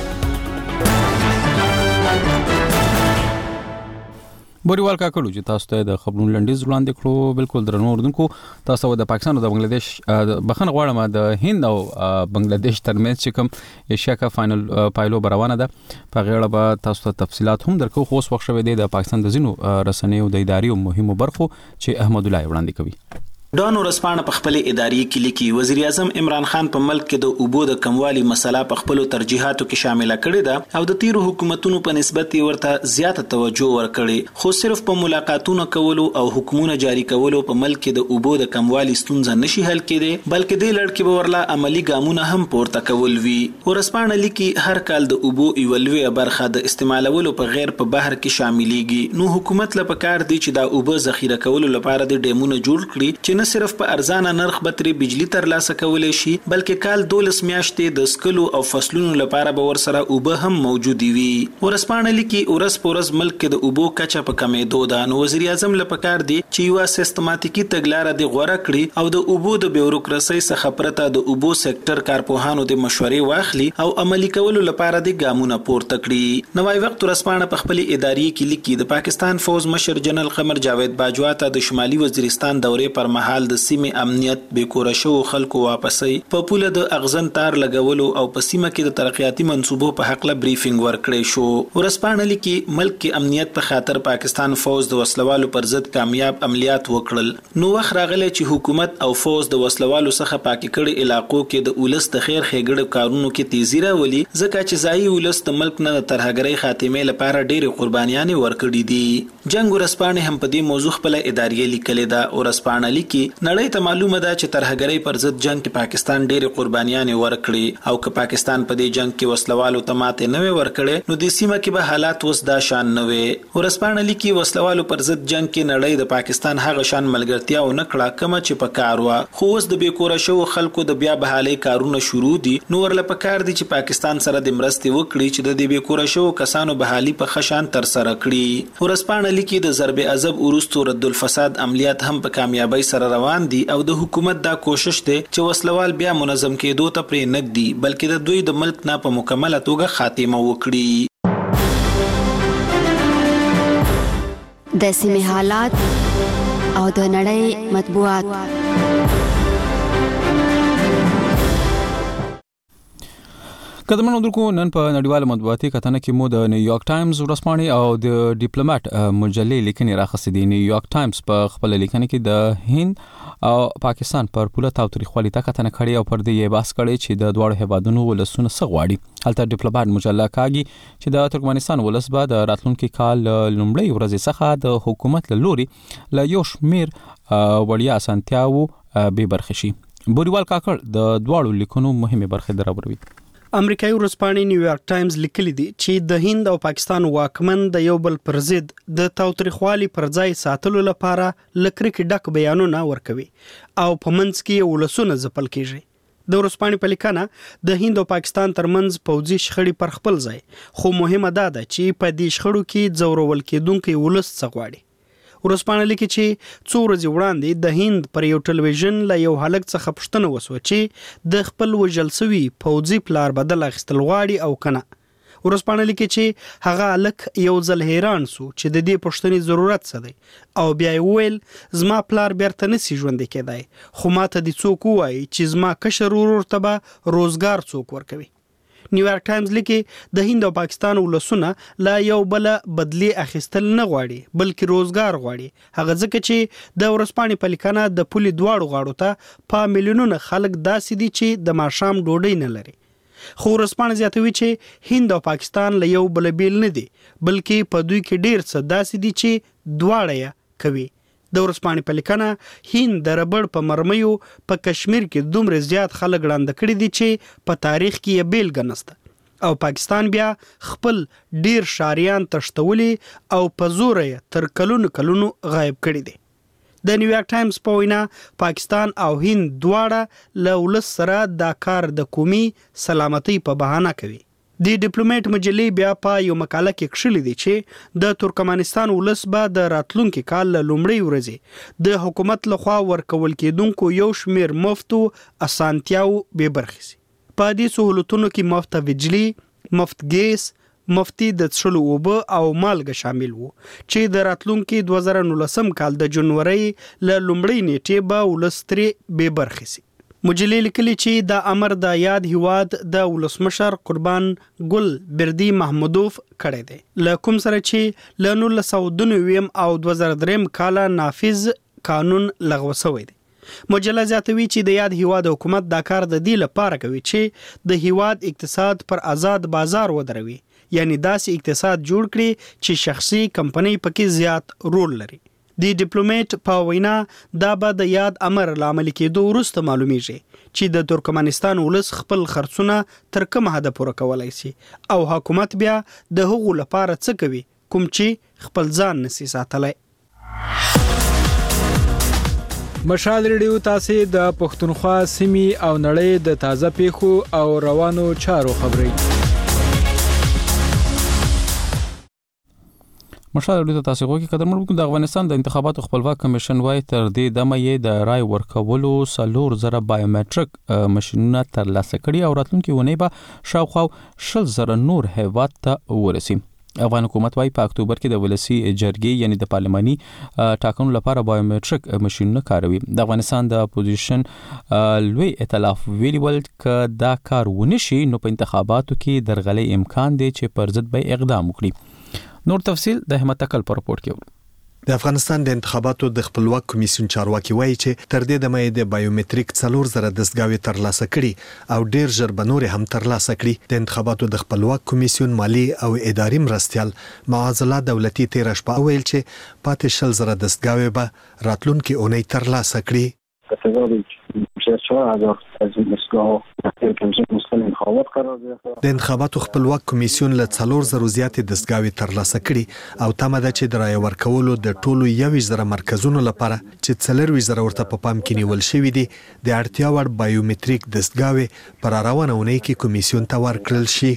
بوریوال کاکړو چې تاسو ته د خبرونو لنډیز وړاندې کړو. بالکل درنو اوردونکو تاسو د پاکستان او د بنگلاديش بخښنه غواړم د هند او بنگلاديش ترمنځ چې کوم ایشیا کا فائنل پایلو روانه ده په غیړه به تاسو ته تفصيلات هم درکو. خو اوس وخت شوه د پاکستان د زینو رسنیو د اداري او مهمو برخو چې احمد الله وړاندې کوي. ډان ورسپانه په خپل اداري کې لیکي وزیر اعظم عمران خان په ملک کې د اوبو د کموالي مسله په خپل ترجیحاتو کې شامل کړي ده او د تیرو حکومتونو په نسبت ورته زیاته توجه ورکړي خو صرف په ملاقاتونو کولو او حکومتونه جاری کولو په ملک کې د اوبو د کموالي ستونزه نشي حل کېدی بلکې د لړ کې ورلا عملی ګامونه هم پورته کول وی. ورسپانه لیکي هر کال د اوبو ایولوي برخه د استعمالولو په غیر په بهر کې شاملېږي نو حکومت لپاره کار دی چې د اوبو ذخیره کولو لپاره د ډیمونو جوړ کړي نه صرف په ارزانه نرخ بتري بجلی ترلاسه کولای شي بلکې کال 12 میاشتې د سکلو او فصلونو لپاره به ور سره اوبه هم موجود وي. ورسپانه لیکي اورس پورس ملک کې د اوبو کچه په کمېدو ده نو وزیر اعظم لپاره دی چې یو سیستماتیکي تګلارې د غوړه کړي او د اوبو د بیوروکراسي څخه پرته د اوبو سېکټر کارپوهانو د مشورې واخلي او عملی کولو لپاره د ګامونه پورته کړي. نوای وخت ورسپانه په خپل اداري کې لیکي د پاکستان فوز مشر جنرال قمر جاوید باجوا ته د شمالي وزیرستان دورې پر مهال د سیمې امنیت به کورشو خلکو واپسې په پوله د اغزن تار لګولو او په سیمه کې د ترقیاتي منصوبو په حق له بریفینګ ورکړی شو. ورسپانه لیکي ملک کې امنیت په خاطر پاکستان فوز د وسلوالو پر ضد کامیاب عملیات وکړل نو وخت راغلی چې حکومت او فوز د وسلوالو څخه پاکي کړي علاقو کې د اولس د خیر ښېګړې کارونو کې تیزی راولي ځکه چې ځایي اولس د ملک نه د ترهګرۍ خاتمه لپاره ډېرې قربانیانې ورکړي دي. جنگ ورسپانه هم په دې موضوع خپل اداري لیکلې ده. ورسپانه لیکي نړۍ ته معلومه ده چې ترهګرۍ پر ضد جنگ کې پاکستان ډېرې قربانیانې ورکړي او که پاکستان په دې جنگ کې وسلوالو ته ماتې نه وي ورکړي نو د سیمه کې به حالات وس دا شان نه وي. ورسپانه لیکي وسلوالو پر ضد جنگ کې نړۍ د پاکستان هغه شان ملګرتیا او نکړه کوم چې په کار و خو اوس د بیکوره شو خلکو د بیا بحالي کارونه شروع دي نو ورله پکار دي چې پاکستان سره د مرستې وکړي چې د دې بیکوره شو کسانو بحالي په خشان تر سره کړي. ورسپانه لیکي د ضرب عذاب ورستو رد الفساد عملیات هم په کامیابی سره روان دي او د حکومت دا کوشش دی چې وسلوال بیا منظم کېدو ته پرې نګدي بلکې د دوی د ملک نه په مکمله توګه خاتمه وکړي. د سیمې حالات او د نړۍ مطبوعات. قدمونو درکو نن په نړیواله مطبوعاتي کتنه کې مو د نیویارک ټایمز ورځپاڼې او د ډیپلوماټ مجلې لیکنې راخصې دي. نیویارک ټایمز په خپل لیکنه کې د هند او پاکستان پر پوله تاوتریخوالي ته کتنه کړې او پر دې یې بحث کړی چې د دواړو هیوادونو ولسونه څه غواړي. هلته ډیپلوماټ مجله کاږي چې د ترکمنستان ولس به د راتلونکي کال لومړۍ ورځې څخه د حکومت له لوري له یو شمېر وړیا اسانتیاوو بې برخې شي. بوریوال کاکړ د دواړو لیکنو مهمه برخې درابروي. امریکایي ورځپاڼې نیویارک ټایمز لیکلي دي چې د هند او پاکستان واکمن د یو بل پر ضد د تاوتریخوالي پر ځای ساتلو لپاره لکرکي ډک بیانونه ورکوي او په منځ کې ولسونه ځپل کیږي. د ورځپاڼې په لیکنه د هند او پاکستان ترمنځ پوځي شخړې پر خپل ځای، خو مهمه دا ده چې په دې شخړو کې ځورول کېدونکي ولس څه غواړي. ورځپاڼه لیکي چې څو ورځې وړاندې د هند پر یو ټلویزیون له یو هلک څخه پوښتنه وسوه چې د خپل وژل شوي پوځي پلار بدل اخیستل غواړي او کنه. ورځپاڼه لیکي چې هغه هلک یو ځل حیران سو چې د دې پوښتنې ضرورت څه دی او بیا یې وویل زما پلار بیرته نسی ژوندی کېدای، خو ماته دې څوک ووایي چې زما کشر ورور ته به روزګار څوک ورکوي. نیویارک ټایمز لیکي د هند او پاکستان ولسونه لا یو بل بدلی اخیستل نه غواړي بلکې روزګار غواړي. هغه ځکه چې د ورځپاڼې په لیکنه د پولي دواړو غاړو ته په میلیونونو خلک داسې دي چې د ماښام ډوډۍ نه لري. خو ورځپاڼه زیاتوي چې هند او پاکستان له یو بل بیل نه دي بلکې په دوی کې ډیر څه داسې دي چې دواړه یې کوي. د ورځپاڼې په لیکنه هند د ربړ په مرمیو په کشمیر کې دومره زیات خلک ړانده کړي دي چې په تاریخ کې یې بیلګه نشته او پاکستان بیا خپل ډیر شاریان تښتولي او په زور یې تر کلونو غایب کړي دي. د نیویارک ټایمز په وینا پاکستان او هند دواړه له ولس سره دا کار د قومي سلامتۍ په بهانه کوي. د ډیپلوماټ مجلې بیا په یو مقاله کې کښلي دي چې د ترکمنستان ولس به د راتلونکي کال لومړۍ ورځې د حکومت لخوا ورکول کېدونکو یو شمېر مفتو اسانتیاو بې برخې شي. په دې سهولتونو کې مفت بجلی، مفت ګیس، مفتی د څښلو اوبه او مالګه شامل وو چې د راتلونکي 2019 کال د جنوري له لومړۍ نیټې به ولس ترې بې برخې شي. مجلې لیکلي چې د امر د یاد هیواد د ولسمشر قربان ګل بردي محمودوف کړی دی، له کوم سره چې له 1992 او 2003 کال نافذ قانون لغوه شوی دی. مجله زیاتوي چې د یاد هیواد حکومت دا کار د دې لپاره کوي چې د هیواد اقتصاد پر آزاد بازار ودروي، یعنی داسې اقتصاد جوړ کړي چې شخصي کمپنۍ پکې زیات رول لري. د ډیپلوماټ په وینا دا به د یاد امر لامل کېدو وروسته معلومیږي چې د ترکمنستان ولس خپل خرڅونه تر کومه حد پوره کولای شي او حکومت بیا د هغو لپاره څه کوي کوم چې خپل ځان نسی ساتلای. مشال ریډیو تاسو د پښتونخوا سیمې او نړۍ د تازه پیښو او روانو چارو خبري مشال ریډیو تاسو غوږی قدر مرګ د افغانستان د انتخاباتو خپلواک کمیشن وای تر دې دمه یې د رای ورکولو 4000 بایومټریک ماشینونه ترلاسه کړي او راتلونکي ونې به شاوخوا 10000 نور هیواد ته ورسي. افغان حکومت وای په اکتوبر کې د ولسی جرګې یعنی د پارلماني ټاکنو لپاره بایومټریک ماشینونه کاروي. د افغانستان د اپوزیشن لوی ائتلاف ویلي ول ک دا کار ونشي نو په انتخاباتو کې درغلي امکان دی چې پر ضد به اقدام وکړي. نور تفصيل د احمد تکل پر رپورت کې. د افغانستان د انتخاباتو د خپلواک کمیسیون چارواکي وایي چې تر دې د مې د بایومټریک 4000 دستګاوې ترلاسه کړي او ډیر ژر بنور هم ترلاسه کړي. د انتخاباتو د خپلواک کمیسیون مالی او اداري مرستيال معاذ الله دولتي تیر شپه ویل چې پاتې 10000 دستګاوې به راتلونکي اونۍ ترلاسه کړي. د انتخاباتو خپلواک کمیسیون له 4000 زیاتې دستګاوې ترلاسه کړي او تمه ده چې د رای ورکولو د ټولو 11000 مرکزونو لپاره چې 4000 ورته په پام کې نیول شوی دي د اړتیا وړ بایومټریک دستګاوې پر روانه اونۍ کې کمیسیون ته ورکړل شي.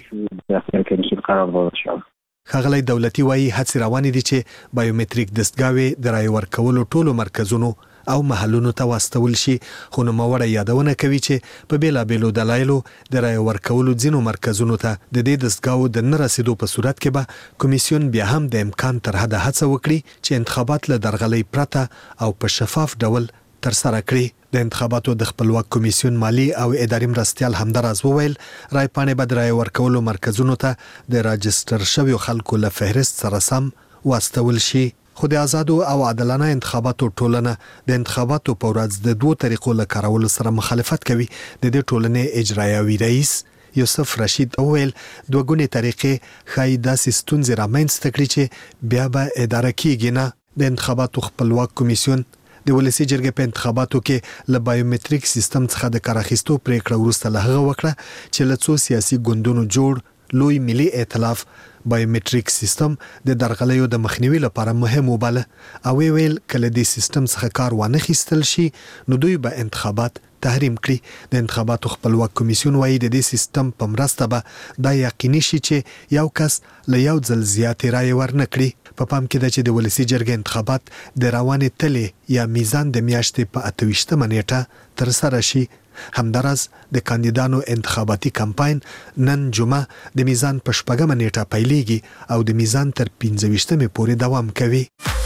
ښاغلی دولتي وایي هڅې روانې دي چې بایومټریک دستګاوې د رای ورکولو ټولو مرکزونو او محلونو ته واستول شي. خو نوموړی یادونه کوي چې په بیلابیلو دلایلو د رای ورکولو ځینو مرکزونو ته د دې دستګاو د نه رسیدو په صورت کې به کمیسیون بیا هم د امکان تر حده هڅه وکړي چې انتخابات له درغلۍ پرته او په شفاف ډول ترسره کړي. د انتخاباتو د خپلواک کمیسیون مالی او اداري مرستیال همداراز وویل رای پاڼې به د رای ورکولو مرکزونو ته د راجستر شویو خلکو له فهرست سره سم واستول شي. خو د آزادو او عادلانه انتخاباتو ټولنه د انتخاباتو په ورځ د دوو طریقو له کارولو سره مخالفت کوي. د دې ټولنې اجرایوي رئیس یوسف رشید وویل دوه ګونې طریقې ښایي داسې ستونزې رامنځته کړي چې بیا به اداره کیږي نه. د انتخاباتو خپلواک کمیسیون د ولسی جرګې په انتخاباتو کې له بایومټریک سیستم څخه د کار اخیستو پریکړه وروسته له هغه وکړه چې له څو سیاسي ګوندونو جوړ لوی ملي ائتلاف بایومټریک سیستم د درغلیو د مخنیوي لپاره مهم وباله او ویل کله د سیستم څخه کار وانه خیستل شي نو دوی به انتخابات تحریم کړي. د انتخاباتو خپلواک کمیسیون وایي د دې سیستم په مرسته به دا یقیني شي چې یو کس له یو ځل زیاتې رایې ورنکړي. په پام کې ده چې د ولسی جرګې انتخابات د روانې تلې یا میزان د میاشتې په 28مه نیټه ترسره شي. همداراز د کاندیدانو انتخاباتي کمپاین نن جمعه د میزان په 4مه نیټه پیلېږي او د میزان تر 15مه پورې دوام کوي.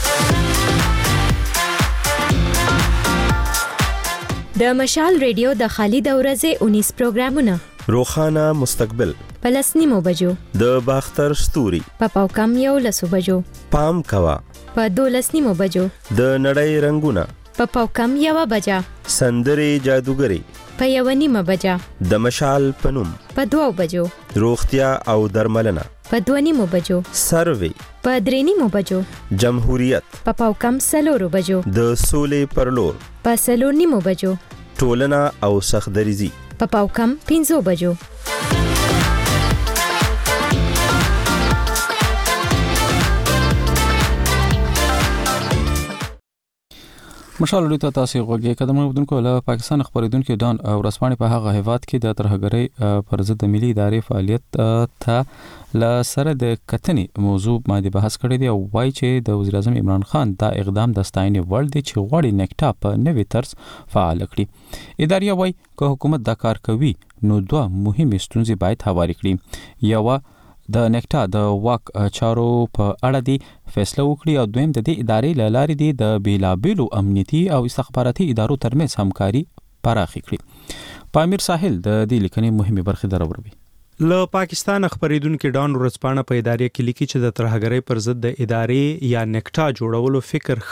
د مشال ریډیو د خالد اورزه 19 پروګرامونه روخانه مستقبل پلس نیمو بجو د باختر ستوري په پاوکم 11 بجو پام کوا په 12 نیمو بجو د نړۍ رنگونه په پاوکم 1 بجا سندري جادوګری په 1 بجا د مشال پنوم په 2 بجو روغتیا او درملنه په 2 بجو سروي په 3 بجو جمهوریت په پاوکم 4 بجو د سولې پرلور په 4 بجو ټولنه او سخدریزي په پاوکم 5 بجو. مشال ډیټا تاسو غوږی قدم ودونکو له پاکستان خبرېدونکو ډان ورسپانې په هغه هیواد کې د ترهګرۍ پر ضد ملي ادارې فعالیت ته ل سره د کتنې موضوع باندې بحث کړی دی او وایي چې د وزیر اعظم عمران خان دا اقدام د ستاینې وړ دی چې غواړي نیکټا په نوې طرز فعال کړي. ادارې وایي که حکومت دا کار کوي نو دوه مهمې ستونزې باید هواري کړي. یو د نیکټا د واک چارو په اړه دی فیصله وکړي او دویم د دې ادارې له لارې دی د بیلابیلو امنیتي او استخباراتي ادارو ترمنځ همکاري پراخه کړي. پامیر ساحل د دې لیکنې مهمه برخه دروروي. له پاکستان خبرېدونکو ډان ورځپاڼه په ادارې کې لیکي چې د ترهګرۍ پر ضد د ادارې یا نیکټا جوړولو فکر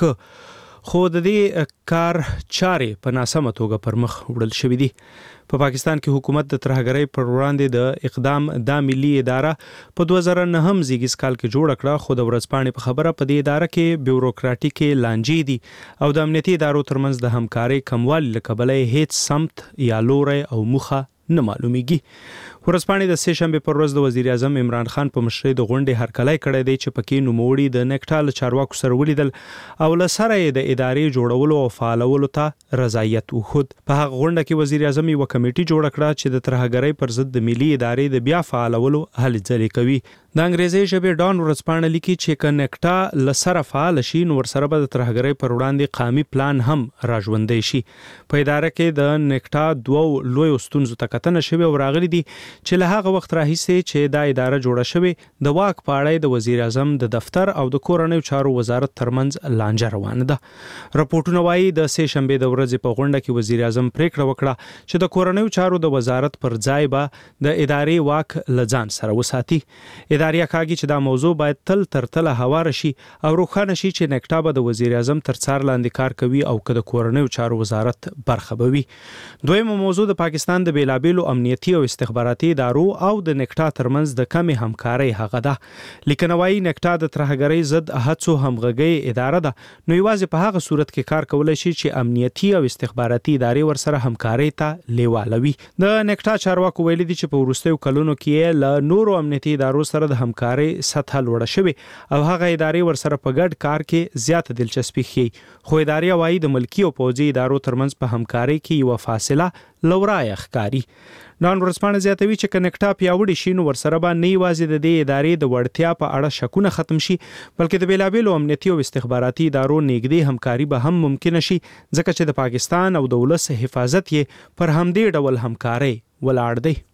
خو د دې کار چارې په ناسمه توګه پر مخ وړل شوې دي. په پاکستان کې حکومت د ترهګرۍ پر وړاندې د اقدام د ملي اداره په 2009 زیږیز کال کې جوړ کړه خو د ورځپاڼې په خبره په دې اداره کې بیوروکراټیک لانجې دي او د امنیتي ادارو ترمنځ د همکارۍ کموالي له کبله هیڅ سمت یا لوري او مخه نه معلومیږي. ورځپاڼې د سه شنبه پر ورځ د وزیر اعظم عمران خان په مشرۍ د غونډې هرکلی کړی دی چې پکې نوموړي د نیکټا له چارواکو سره ولیدل او له سره یې د ادارې جوړولو او فعالولو ته رضایت وښود. په هغه غونډه کې وزیر اعظم یو کمیټه جوړ کړه چې د ترهګرۍ پر ضد د ملي ادارې د بیا فعالولو هلې ځلې کوي. د انګریزي ژبې ډان ورځپاڼه لیکي چې کنیکټا له سره فعال شي نو ورسره به د ترهګرۍ پر وړاندې قامي پلان هم راژوندی شي. په اداره کې د نیکټا دوه لوی ستونزو ته کتنه شوې او راغلي دي چې له هغه وخت راهیسې چې دا اداره جوړه شوې د واک په اړه د وزیر اعظم د دفتر او د کورنیو چارو وزارت ترمنځ لانجه روانه ده. راپورټونه وایي د سه شنبه د ورځې په غونډه کې وزیر اعظم پریکړه وکړه چې د کورنیو چارو د وزارت پر ځای به د ادارې واک لځان سره وساتي. ادارې کاږي چې دا موضوع باید تل تر تله هوار شي او روښانه شي چې نیکټا به د وزیر اعظم تر څار لاندې کار کوي او که د کورنیو چارو وزارت برخه به وي. دویمه موضوع د پاکستان د بیلابیلو امنیتي او استخباراتي ادارو او د نیکټا ترمنځ د کمې همکارۍ هغه ده. لیکنه وایي نیکټا د ترهګرۍ ضد هڅو همغږۍ اداره ده نو یوازې په هغه صورت کې کار کولای شي چې امنیتي او استخباراتي ادارې ورسره همکارۍ ته لیوالوي. د نیکټا چارواکو ویلي دي چې په وروستیو کلونو کې له نورو امنیتي ادارو سره د همکارۍ سطح لوړه شوې او هغه ادارې ورسره په ګډ کار کې زیاته دلچسپي ښيي. خو ادارې وایي د ملکی او پوځي ادارو ترمنځ په همکارۍ کې یو فاصله لورای ښکاری. ډان ورځپاڼه زیاتوي چې کنیکټا پیاوړي شي نو ورسره به نه یوازې د دې ادارې د وړتیا په اړه شکونه ختم شي بلکې د بیلابیلو امنیتي او استخباراتي ادارو نږدې همکاري به هم ممکن شي ځکه چې د پاکستان او د ولس حفاظت یې پر همدې ډول همکاري ولاړ دی.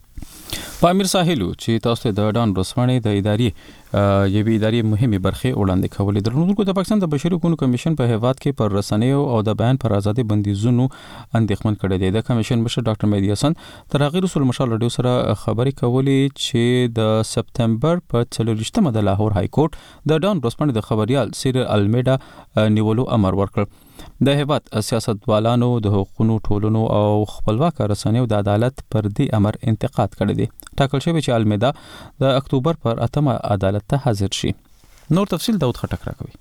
پامیر ساحلو چې تاسو د ډان ورځپاڼې د ادارې مهمه برخه وړاندې کولې درنونکو د پاکستان د بشري حقوقو کمیشن په هیواد کې پر رسنیو او د بیان پر ازادي بندیزونو اندېښمن کړی دی. د کمیشن مشر ډاکټر مهدي حسن تر هغه رسول مشال رادیو سره خبرې کولې چې د سپتمبر په 24مه د لاهور های کورټ د ډان ورځپاڼې د خبريال سیرل المیډا نیولو امر ورکړ. د هیواد سیاستوالانو د حقوقو ټولنو او خپلواک رسنیو د عدالت پر دې امر انتقاد کړی دی. ټاکل شوی چې المیډا د اکتوبر پر 8 عدالت ته حاضر شي. نور تفصیل داود خټک راکوي.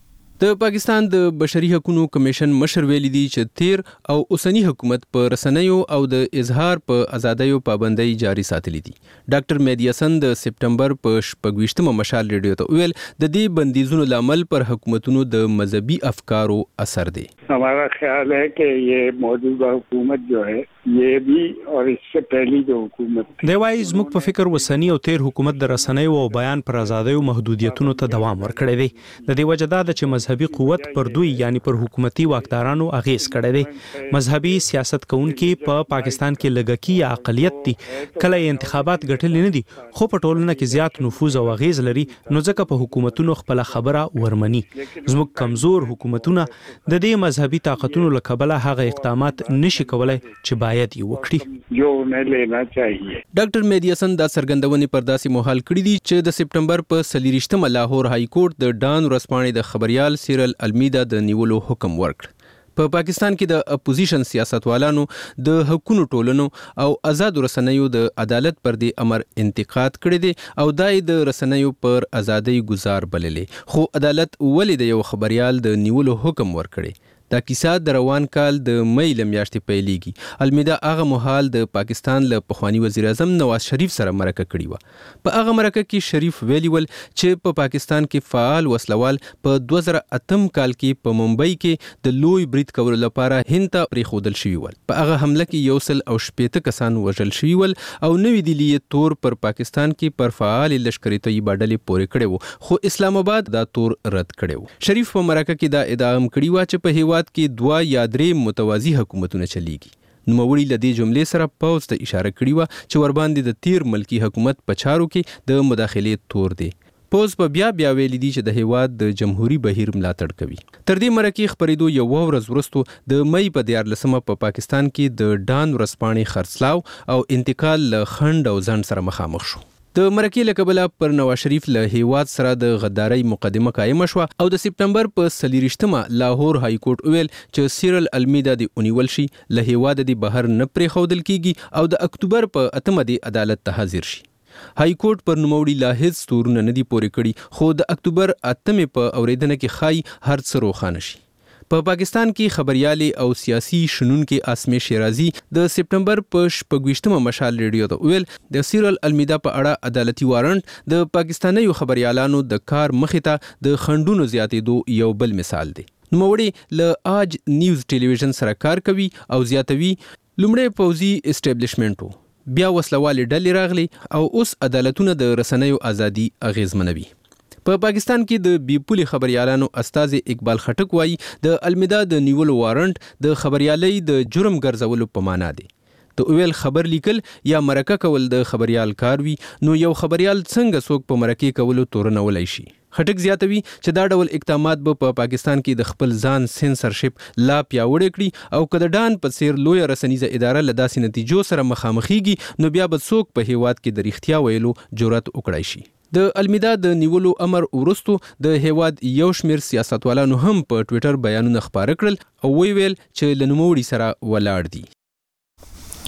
د پاکستان د بشري حقوقو کمیشن مشر ویلي دی چې تیر او اوسنی حکومت په رسنیو او د اظهار په ازادیو پابندۍ جاری ساتلې دي. ډاکټر مهدي حسن د سپتمبر په 28مه مشال ریډیو ته ویل د دې بندیزونو لامل پر حکومتونو د مذهبي افکارو اثر دی. हमारा ख्याल है कि ये मौजूदा हुकूमत जो है ये भी और इससे पहली जो हुकूमत دی وايي زموږ په فکر وسنی او تیر حکومت د رسنیو او بیان پر ازادیو محدودیتونو ته دوام ورکړی دی. د دې وجه دا چې مذهبي قوت پر دوی یعنی پر حکومتي واکدارانو اغیز کړی دی. مذهبي سیاست کوونکي په پاکستان کې لږکی یا اقلیت دي. کله انتخابات ګټل نه دي خو په ټولنه کې زیات نفوذ او اغیز لري نو ځکه په حکومتونو خپل خبره ورمني. زموږ کمزور حکومتونه د دې مذهبي طاقتونو له کبله هغه اقدامات نشي کولای چې باید یې وکړي جو نه لینا چاهیے. ډاکټر مهدي حسن دا څرګندونې پر داسې مهال کړې دي چې د سپتمبر په 24مه لاهور های کورټ د ډان ورځپاڼې د خبريال سیرل المیډا د نیولو حکم ورکړ. په پاکستان کې د اپوزیشن سیاستوالانو د حقوقو ټولنو او آزاد رسنیو د عدالت پر دې امر انتقاد کړی دی او دای د رسنیو پر ازادۍ گزار بللې خو عدالت ولې د یو خبريال د نیولو حکم ورکړي. دا کیسه د روان کال د مې لمیاشتې پیلېږي. المیډا هغه مهال د پاکستان له پخوانی وزیر اعظم نواز شریف سره مرکه کړې و. په هغه مرکه کې شریف ویلي ول چې په پاکستان کې فعال وسلوال په 2008 کال کې په ممبئی کې د لوی برید کولو لپاره هند ته پریښودل شوي ول. په هغه حمله کې 180 کسان وژل شوي ول او نوې دلی تور پر پاکستان کې پر فعال لشکري طیبه ډلې پورې کړې وو خو اسلام آباد دا تور رد کړی وو. شریف په مرکه کې دا ادعا هم کړې و چې په هیواد کې 2 یا 3 متوازی حکومتونه چلیږي. نوموړي له دې جملې سره پوز ته اشاره کړې و چې ورباندې د تیر ملکی حکومت په چارو کې د مداخلې تور دی. پوز په بیا ویلي دي چې د هیواد د جمهوریت بهیر ملاتړ کوي. تر دې مرکې خبرېدو یو ورځ وروسته د مې په 14مه په پاکستان کې د ډان ورځپاڼې خرڅلاو او انتقال له خند او ځند سره مخامخ شو. د مرکې له کبله پر نواز شریف له هیواد سره د غدارۍ مقدمه قائمه شوه او د سپتمبر په 24مه لاهور های کورټ ویل چې سیرل المیډا د اونیول شي له هیواد د بهر نه پرېښودل کیږي او د اکتوبر په 8مه د عدالت ته حاضر شي. های کورټ پر نوموړي لا هیڅ تورونه نه دي پورې کړي خو د اکتوبر 8مه په اوریدنه کې خای هر څه روښانه شي. په پاکستان کې خبريالي او سیاسي شنونکي اسمه شیرازي د سپتمبر په 28مه مشال ریډیو ته ویل د سیرل المیډا په اړه عدالتي وارنټ د پاکستاني خبريالانو د کار مخې ته د خندونو زیاتېدو یو بل مثال دی. نوموړي له آج نیوز ټلویزیون سره کار کوي او زیاتوي لومړی پوزي اسټابلیشمنټ بیا وسلوالې ډلې راغلي او اوس عدالتونه د رسنیو ازادي اغیزمنوي. په پاکستان کې د بیپولي خبريالانو استاذ اقبال خټک وایي د المیډا د نیولو وارنټ د خبريالۍ د جرم ګرځولو په معنا دی. د اویل خبر لیکل یا مرکه کول د خبريال کار وي نو یو خبريال څنګه څوک په مرکه کولو تورنولای شي. خټک زیاتوي چې دا ډول اقدامات به په پاکستان کې د خپل ځان سنسرشپ لا پیاوړی کړي او کله ډان په څیر لوی رسنیزه اداره له داسې نتیجو سره مخامخېږي نو بیا به څوک په هیواد کې د رښتیا ویلو جرأت وکړای شي. د المیډا د نیولو امر ورستو د هیواد یو شمیر سیاستوالانو هم په ټوئیټر بیانونه خپاره کړل او ویل چې لنوموړي سره ولاړ دي.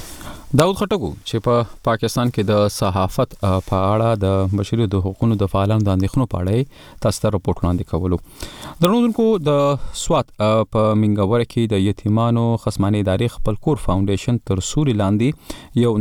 داود خټکو چې په پاکستان کې د صحافت په اړه د بشري حقوقو د فعالانو د اندېښنو په اړه تاسو ته راپورټ وړاندې کولو. درنوونکو د سوات په منګور کې د یتیمانو خصمانه ادارې خپل کور فاونډیشن تر سوري لاندې یو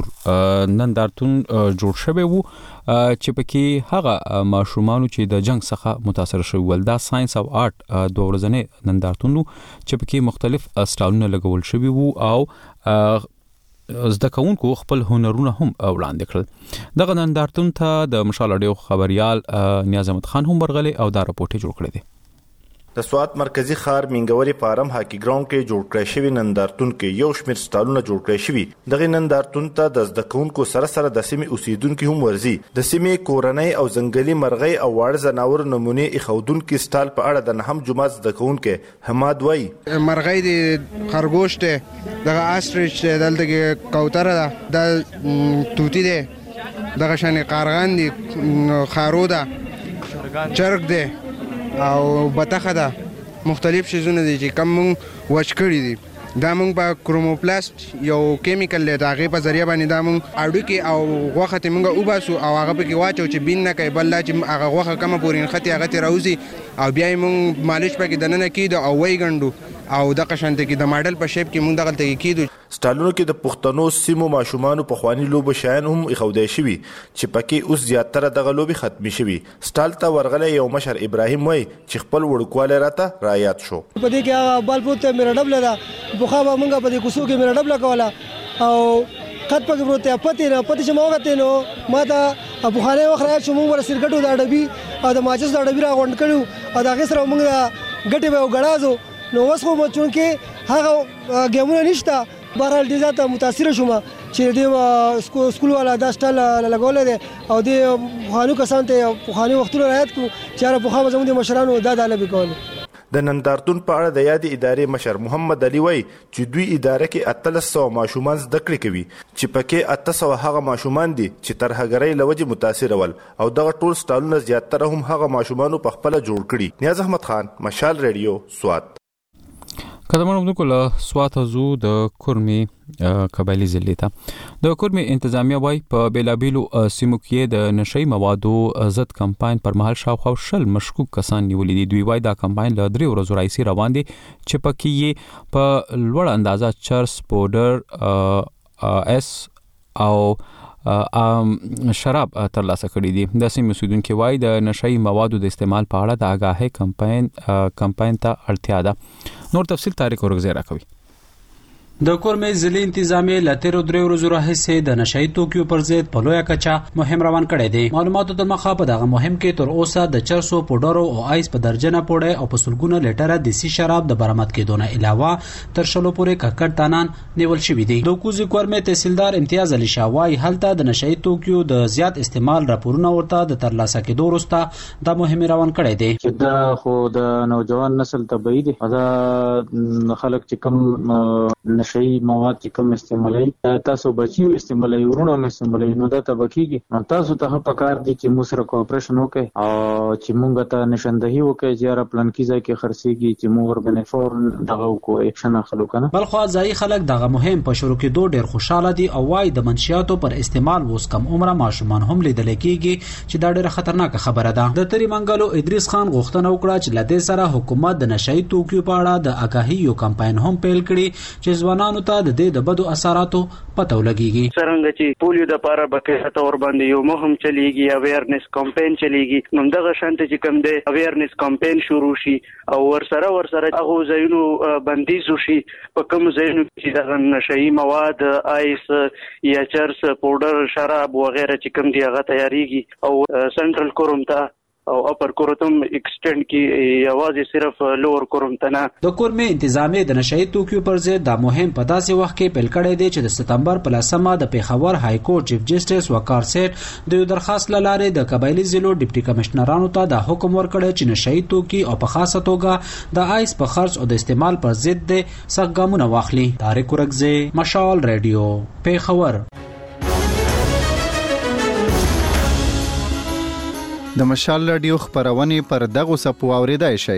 نندارتون جوړ شوی وو چې پکې هغه ماشومان چې د جنگ څخه متاثر شوي ول. دا ساينس او آرټ دوه ورځنی نندارتون چې پکې مختلف سټالونه لګول شوي وو او زده کوونکو خپل هنرونه هم وړاندې کړل. دغه نندارتون ته د مشال اډیو خبريال نیاز احمد خان هم ورغلي او دا راپورټ جوړ کړی دی. د سوات مرکزی ښار منګوري فارم هاکی ګراوند کې جوړ کړی شوی نندارتون کې یو شمېر سټالونه جوړ کړی شوی. دغه نندارتون ته د زده کوونکو سره د سیمې اوسیدونکو هم ورځي. د سیمې کورنۍ او ځنګلي مرغۍ او واړه ځناور نمونه ایښودونکو سټال په اړه د نهم جمعه زده کوونکو حماد وای مرغۍ د خرګوش ته دغه آستریچ دلته کې کوتره ده د توتی ده دغه شان قارغان دي خارو ده چرګ ده او بطخه ده مختلف شیزونه دي چې کم مونږ وچ کړي دي. دا مونږ په کروموپلاست یو کیمیکل له هغه په ذریعہ باندې دا مونږ اډو کې او غوخه ته مونږ وباسو او هغه په کې واچو چې بین نه کوي بل چې هغه غوخه کمه پورین خطي هغه ته راوځي او بیا مونږ مالش پکې دننه کیدو او وای ګندو او د قشنته کې د ماډل په شیپ کې مونږ دغه ته کیدو. سټالونو کې د پښتنو سیمو ماشومان په خواني لوب شایان هم اخودای شوی چې پکې اوس زیاتره دغه لوبي ختمي شوی. سټال ته ورغله یو مشر ابراهیم وای چې خپل وړکواله راته رایات شو. په دې کې بال پوت میرا ډبل دا بخا مونږ په دې کوسو کې میرا ډبل کوله او خط پکې پروت پتی چې موغته نو ما ته ابو خانه وخره چې مونږ ور سرګټو دا ډبي او د ماچس دا ډبي را غونډ کړو او دا غسر مونږ غټي به غړازو نو اوس خو مچون کې هغه ګیمونه نشته. بهرحال دې ذاته متاثر شوم چې دې سکول والا دا سټال لګول دي او دې خانو کسان ته خاني وختونه رعایت کو چې په خامه زموږ مشرانو دا داله وکول. د نندارتون په اړه د یادې ادارې مشر محمد علي وای چې دوی اداره کې 1300 ماشومان زده کړې کوي چې پکې 800 هغه ماشومان دي چې تر هغرۍ لوجه متاثر ول او دغه ټول سټالونه زیاتره هم هغه ماشومانو په خپل جوړ کړي. نیاز احمد خان مشال ریډیو سوات. کدمانو د کله سوات زو د کورمي قبایلی ضلع ته د کورمي انتظامیه وای په بیلابیلو سیمو کې د نشئی موادو ضد کمپاین پر مهال شاوخوا شل مشکوک کسان نیولې دي. دوی وای دا کمپاین له 3 ورځې راځي روان دي چې پکې یې په لوړ اندازه چرس پودر اس او شراب ترلاسه کړي دي. د سیمې اوسیدونکو وای د نشئی موادو د استعمال په اړه د آگاهۍ کمپاین ته اړتیا ده. نور تفصیل طارق اورغزی راکوي. د کورمي ضلع انتظامیه لتر درې ورځې راهیسې د نشئی توکیو پر ضد په لویه کچه مهم روان کړی دی. معلوماتو د مخه په دغه مهم کې تر اوسه د چرسو پودرو او آیس په درجنه پوډه او په سلګونه لیټره دیسي شراب د برآمد کېدو نه علاوه تر شلو پورې ککړ تانان نیول شوی دي. د کوزي کورمي تحصیلدار امتیاز علي شاوای هلته د نشئی توکیو د زیات استعمال راپورونه ورته د ترلاسه کېدو وروسته د مهم روان کړی دی. چې دا خو د نوجوان نسل تبعی دي دا خلک چې کم نشئی مواد چې کوم استعمالي تاسو بچیو استعمالي ورونو استعمالي نو دا تبکیږي. نو تاسو ته په کار دي چې موږ سره کوپریشن وکړي او چې موږ ته نشاندهي وکړي چې را پلان کیږي کې خرڅيږي چې موږ وربنه فور دغه کو اکشن اخلو کنه. بل خو ځای خلک دغه مهم په شروع کې دوه ډیر خوشاله دي او وايي د منشياتو پر استعمال وس کم عمره ماشومان هم لیدل کېږي چې دا ډیره خطرناک خبره ده. د تری منګلو ادریس خان غوښتنه وکړه چې لدې سره حکومت د نشئی توکیو په اړه د آگاهی یو کمپاین هم پیل کړي چې ځوانانو ته د دې د بدو اثراتو پته ولګيږي. څنګه چې پولیو د پاره بکه تور باندې یو مهم چلیږي اویرنس کمپاین چلیږي نو دغه شانت چې کوم دی اویرنس کمپاین شروع شي او ورسره هغه ځایونو بندیز شي په کوم ځایونو چې د نشئی مواد آیس یا چرس پودر شراب وغیرہ چې کوم دی هغه تیاریږي او سنټرل کوروم ته او اپر کوروتم ایکسټند کی یوازې صرف لوور کوروم ته نه. د کورمي انتظامیه د نشئی توکیو پر ضد د مهم په داسې وخت کې پیل کړی دی چې د ستمبر په 10 د پیښور های کورټ چیف جسټس وقار سیټ د یو درخواست لاره د قبایلی ضلعو ډیپټي کمشنرانو ته د حکم ورکړی چې نشئی توکي او په خاصه توګه د آیس په خرڅ او د استعمال پر ضد د سخت ګامونه واخلي. طارق اورغزی مشال ریډیو پیښور. د مشال رادیو خبرونه پر دغه سپو اوریدای شي.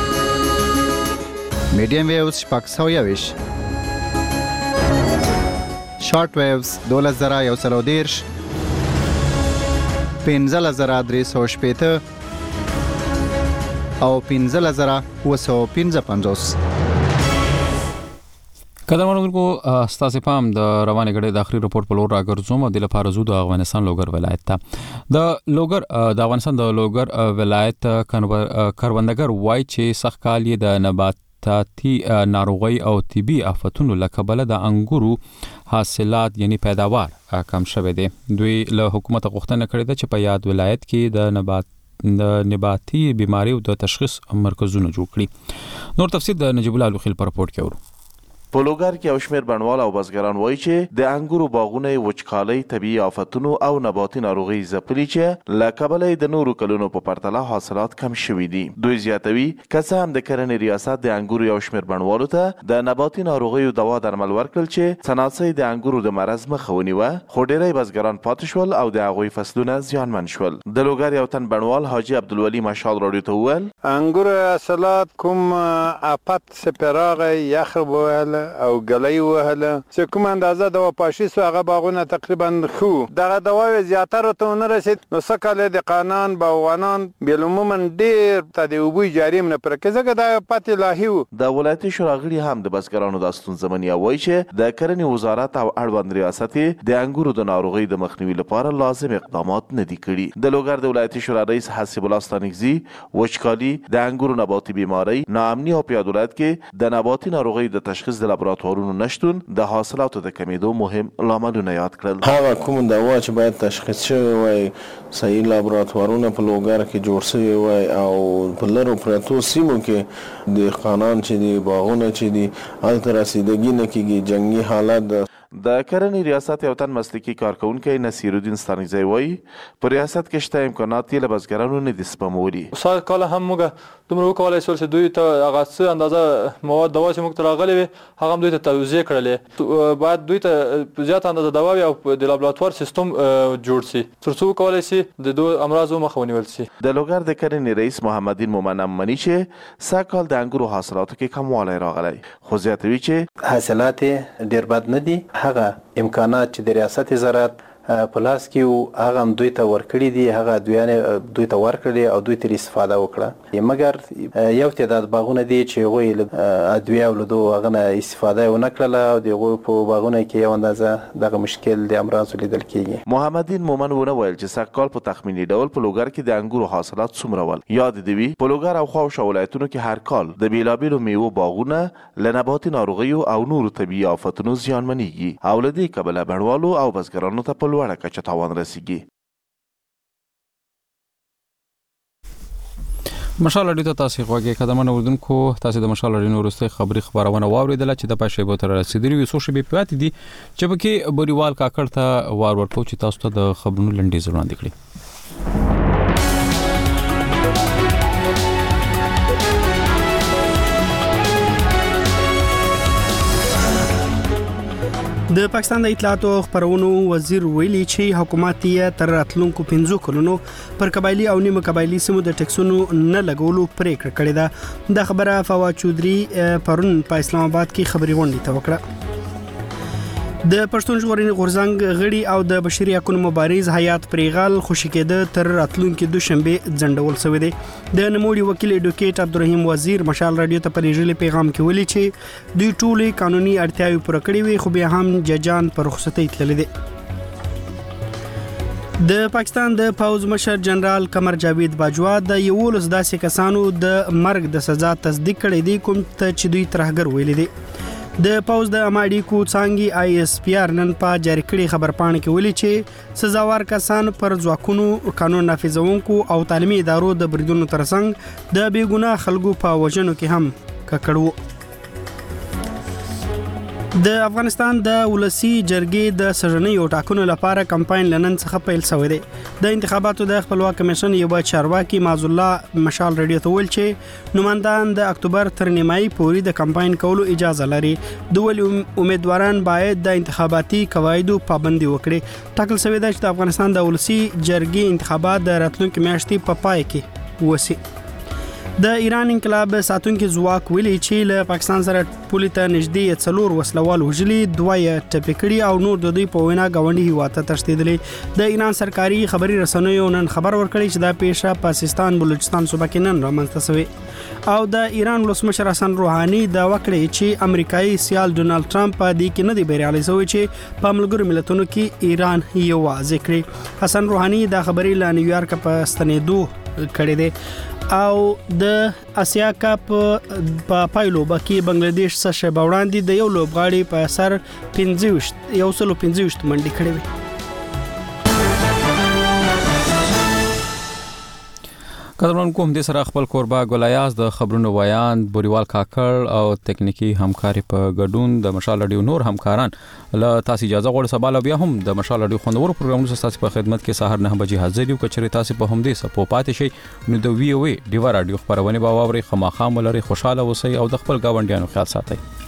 میډیم ویوز شپږ سوه یویش شارټ ویوز 12130 15315 او 15755. قدرمنونکو ستاسو پام د روانې غړې د اخري رپورت په لور راګرځوم د لپاره زو د افغانستان لوګر ولایت ته د افغانستان د لوګر ولایت کروندګر وای چې سخکال د نباتاتي ناروغي او طبي آفتونو لکبله د انګورو حاصلات یعنی پیداوار کم شوه دي. دوی له حکومت غوښتنه کړې ده چې په یاد ولایت کې د نباتي بيماري او د تشخیص مرکزونه جوړ کړي. نور تفصیل د نجیب الله لوخیل په رپورت کې ورو. په لوګر کې اوشمیر بڼوال او بزګران وایي چې د انګورو باغونه وچکالۍ طبيعي آفتونو او نباتي ناروغي ځپلي چې له کبله د نورو کلونو په پرتله حاصلات کم شوي دي. دوی زیاتوي که څه هم د کرنې ریاست د انګورو یو شمیر بڼوالو ته د نباتي ناروغیو دوا درمل ورکړل چې څناسي د انګورو د مرض مخه ونیوه، خو ډېری بزګران پاتې شول او د هغوی فصلونه زیانمن شول. د لوګر یو تن بڼوال حاجي عبدالولي مشال راډیو ته وویل انګور حاصلات کوم آفت سپراغه یخ بوهل او ګلۍ وهله چې کوم اندازه دوا پاشي سو هغه باغونه تقریبا خو دغه دوا زیاتره ته نه رسید. نو سکه د قانون باغوانان بالعموما ډیر تدوبوي جاری نه پر کزګه د پاتې لاهیو. د ولایتي شورا غړي هم د بزګرانو د ستونزمنیا وایي چې د کرنې وزارت او اړوند ریاست د انګورو د ناروغي د مخنیوي لپاره لازم اقدامات نه دي کړي. د لوګر د ولایتي شورا رئیس حسیب الله ستانکزي وچکالي د انګورو نباتي بیماری ناامني او پیادولت کې د نباتي ناروغي د تشخیص د لابراتوارونو نشتون د حاصلاتو د کمیدو مهم لاملونه یاد کړل. هغه کوم دوا چې باید تشخیص شوی وای صحیح لابراتوارونه په لوګر کې جوړ شوی وای او په لرو پرتو سیمو کې د قانون چې دی باغونه چې دی هلته رسیدګي نه کیږي. جنگي حالت د کرنې ریاست یو تن مسلکي کارکونکي نصیر الدین ستانکزی وایي په ریاست کې شته امکانات یې له بزګرانو نه دي سپمولي. سال کال هم موږ دومره وکولای شو چې دوی ته هغه څه اندازه مواد دوا چې موږ ته راغلي وي هغه هم دوی ته توزیع کړلې. باید دوی ته زیات اندازه دوا او د لابراتوار سیستم جوړ شي ترڅو وکولای شي د دوه امراضو مخه ونیول شي. د لوګر د کرنې رئیس محمدین مومن منی چې سږکال د انګورو حاصلاتو کې کموالی راغلی، خو زیاتوي چې حاصلات ډیر بد نه دي. هغه امکانات چې د ریاست زراعت په لاس کې او هغه دوی ته ورکړي دي هغه دوی ته ورکړي او دوی تر استفاده وکړه. مګر یو تعداد باغونه دي چې غوي ادویه ولودو هغه نه استفاده ونه کړله او دغه په باغونه کې یو اندازه دغه مشکل د امراض لیدل کیږي. محمدین مومن ونه ویل چې سږکال په تخمینی ډول په لوګر کې د انګورو حاصلات څومره ول. یاد دی وی په لوګر او خواوشا ولایتونو کې هر کال د بیلابیلو میوو باغونه له نباتي ناروغیو او نورو طبیعي آفتونو زیانمنېږي او له دې کبله بڼوالو او بزګرانو ته په لوړه کچه تاوان رسیږي. مشال اړیو ته تاسو غوږی قدمونه وردونکو تاسو د مشال اړیو وروسته خبري خبرونه واوریدل چې د پښې بوتر رسیدلی وي سوشي به پاتې دي چې بکې بوريوال کاکړ ته وار ورکو چې تاسو ته د خبرونو لنډي وړاندې کړي. د پاکستان د اطلاعات او خبرونو وزیر ویلي چې حکومت یې تر راتلونکو 15 کلونو پر قبایلی او نیمه قبایلی سیمو د ټیکسونو نه لګولو پریکړه کړې ده. د خبره فواد چودري پرون په اسلام آباد کې خبري غونډه ته وکړه. د پښتون ژغورنې غورځنګ غړي او د بشري حقوقو مبارز حیات پریغال خوشی کېده تر راتلونکو دوشنبه ځنډول شوې ده. د نموړي وکیل اډوکیټ عبدالرحیم وزیر مشال رادیو ته په لېږلي پیغام کې ویلي چې دوی ټولې قانوني اړتیاوې پوره کړې وي خو بیا هم ججان پر رخصتۍ تللي دي. د پاکستان د پوز مشر جنرال قمر جاوید باجوا د 11 داسې کسانو د مرګ د سزا تصدیق کړې دي کوم ته چې دوی ترهګر ویلي دي. د پوز د اماډي کو څنګه آی اس پی آر نن په جاری کړي خبرپاڼه کې ویلي چې سزاوار کسان پر ځواکونو قانون نافذونکو او تعلیمي ادارو د بریدونو ترڅنګ د بیګناه خلکو په وژنو کې هم ککړو. د افغانستان د ولسی جرګې د سرنیو ټاکنو لپاره کمپاین لنن څخه پیل شوی دی. د انتخاباتو د خپلواک کمیشن یو چارواکي معز الله مشال رادیو ته ویل چې نمائندان د اکتوبر تر نیمایي پورې د کمپاین کولو اجازه لري. دوی امیدواران باید د انتخاباتي قواعدو پابندي وکړي. ټاکل شوی دی چې د افغانستان د ولسی جرګې انتخابات د راتلونکي میاشتې په پای کې وسی. د ایران انقلاب ساتونکو ځواک ویلي چې له پاکستان سره پولې ته نږدې 4 وسلوال وژلي 2 ټپي کړي او نور د دوی په وینا غونډي هیواد ته تښتېدلي. د ایران سرکاري خبري رسنیو نن خبر ورکړی چې دا پیښه پاکستان بلوچستان صوبه کې نن رامنځته شوې او د ایران ولسمشر حسن روحاني دا وکړي چې امریکایي سیال ډونالد ټرمپ په دې کې نه دی بریالي شوی چې په ملګرو ملتونو کې ایران یوازې کړی. حسن روحاني دا خبري له نیویارک په ستنېدو کړی دی او د اسیا کپ په پایلو باندې بنگلاديش سره شبه وړاندې د یو لوبغاړي په سر 15 منډي کړې وي. قدرمن کوم د سره خپل کوربه ګولایاز د خبرونو ویان بوریوال کاکړ او تکنیکی همکاري په ګډون د مشال رادیو نور همکاران له تاسو اجازه غواړم سبا بیا هم د مشال رادیو خوندور پروګرامونو تاسو په خدمت کې سهار 9 بجې حاضر یو کچري تاسو په هم دې سپو پاتې شي نو د وی او ای ډیوا رادیو خبرونه به واوري خامخا ملري خوشاله اوسئ او د خپل گاونډیانو خیال ساتئ.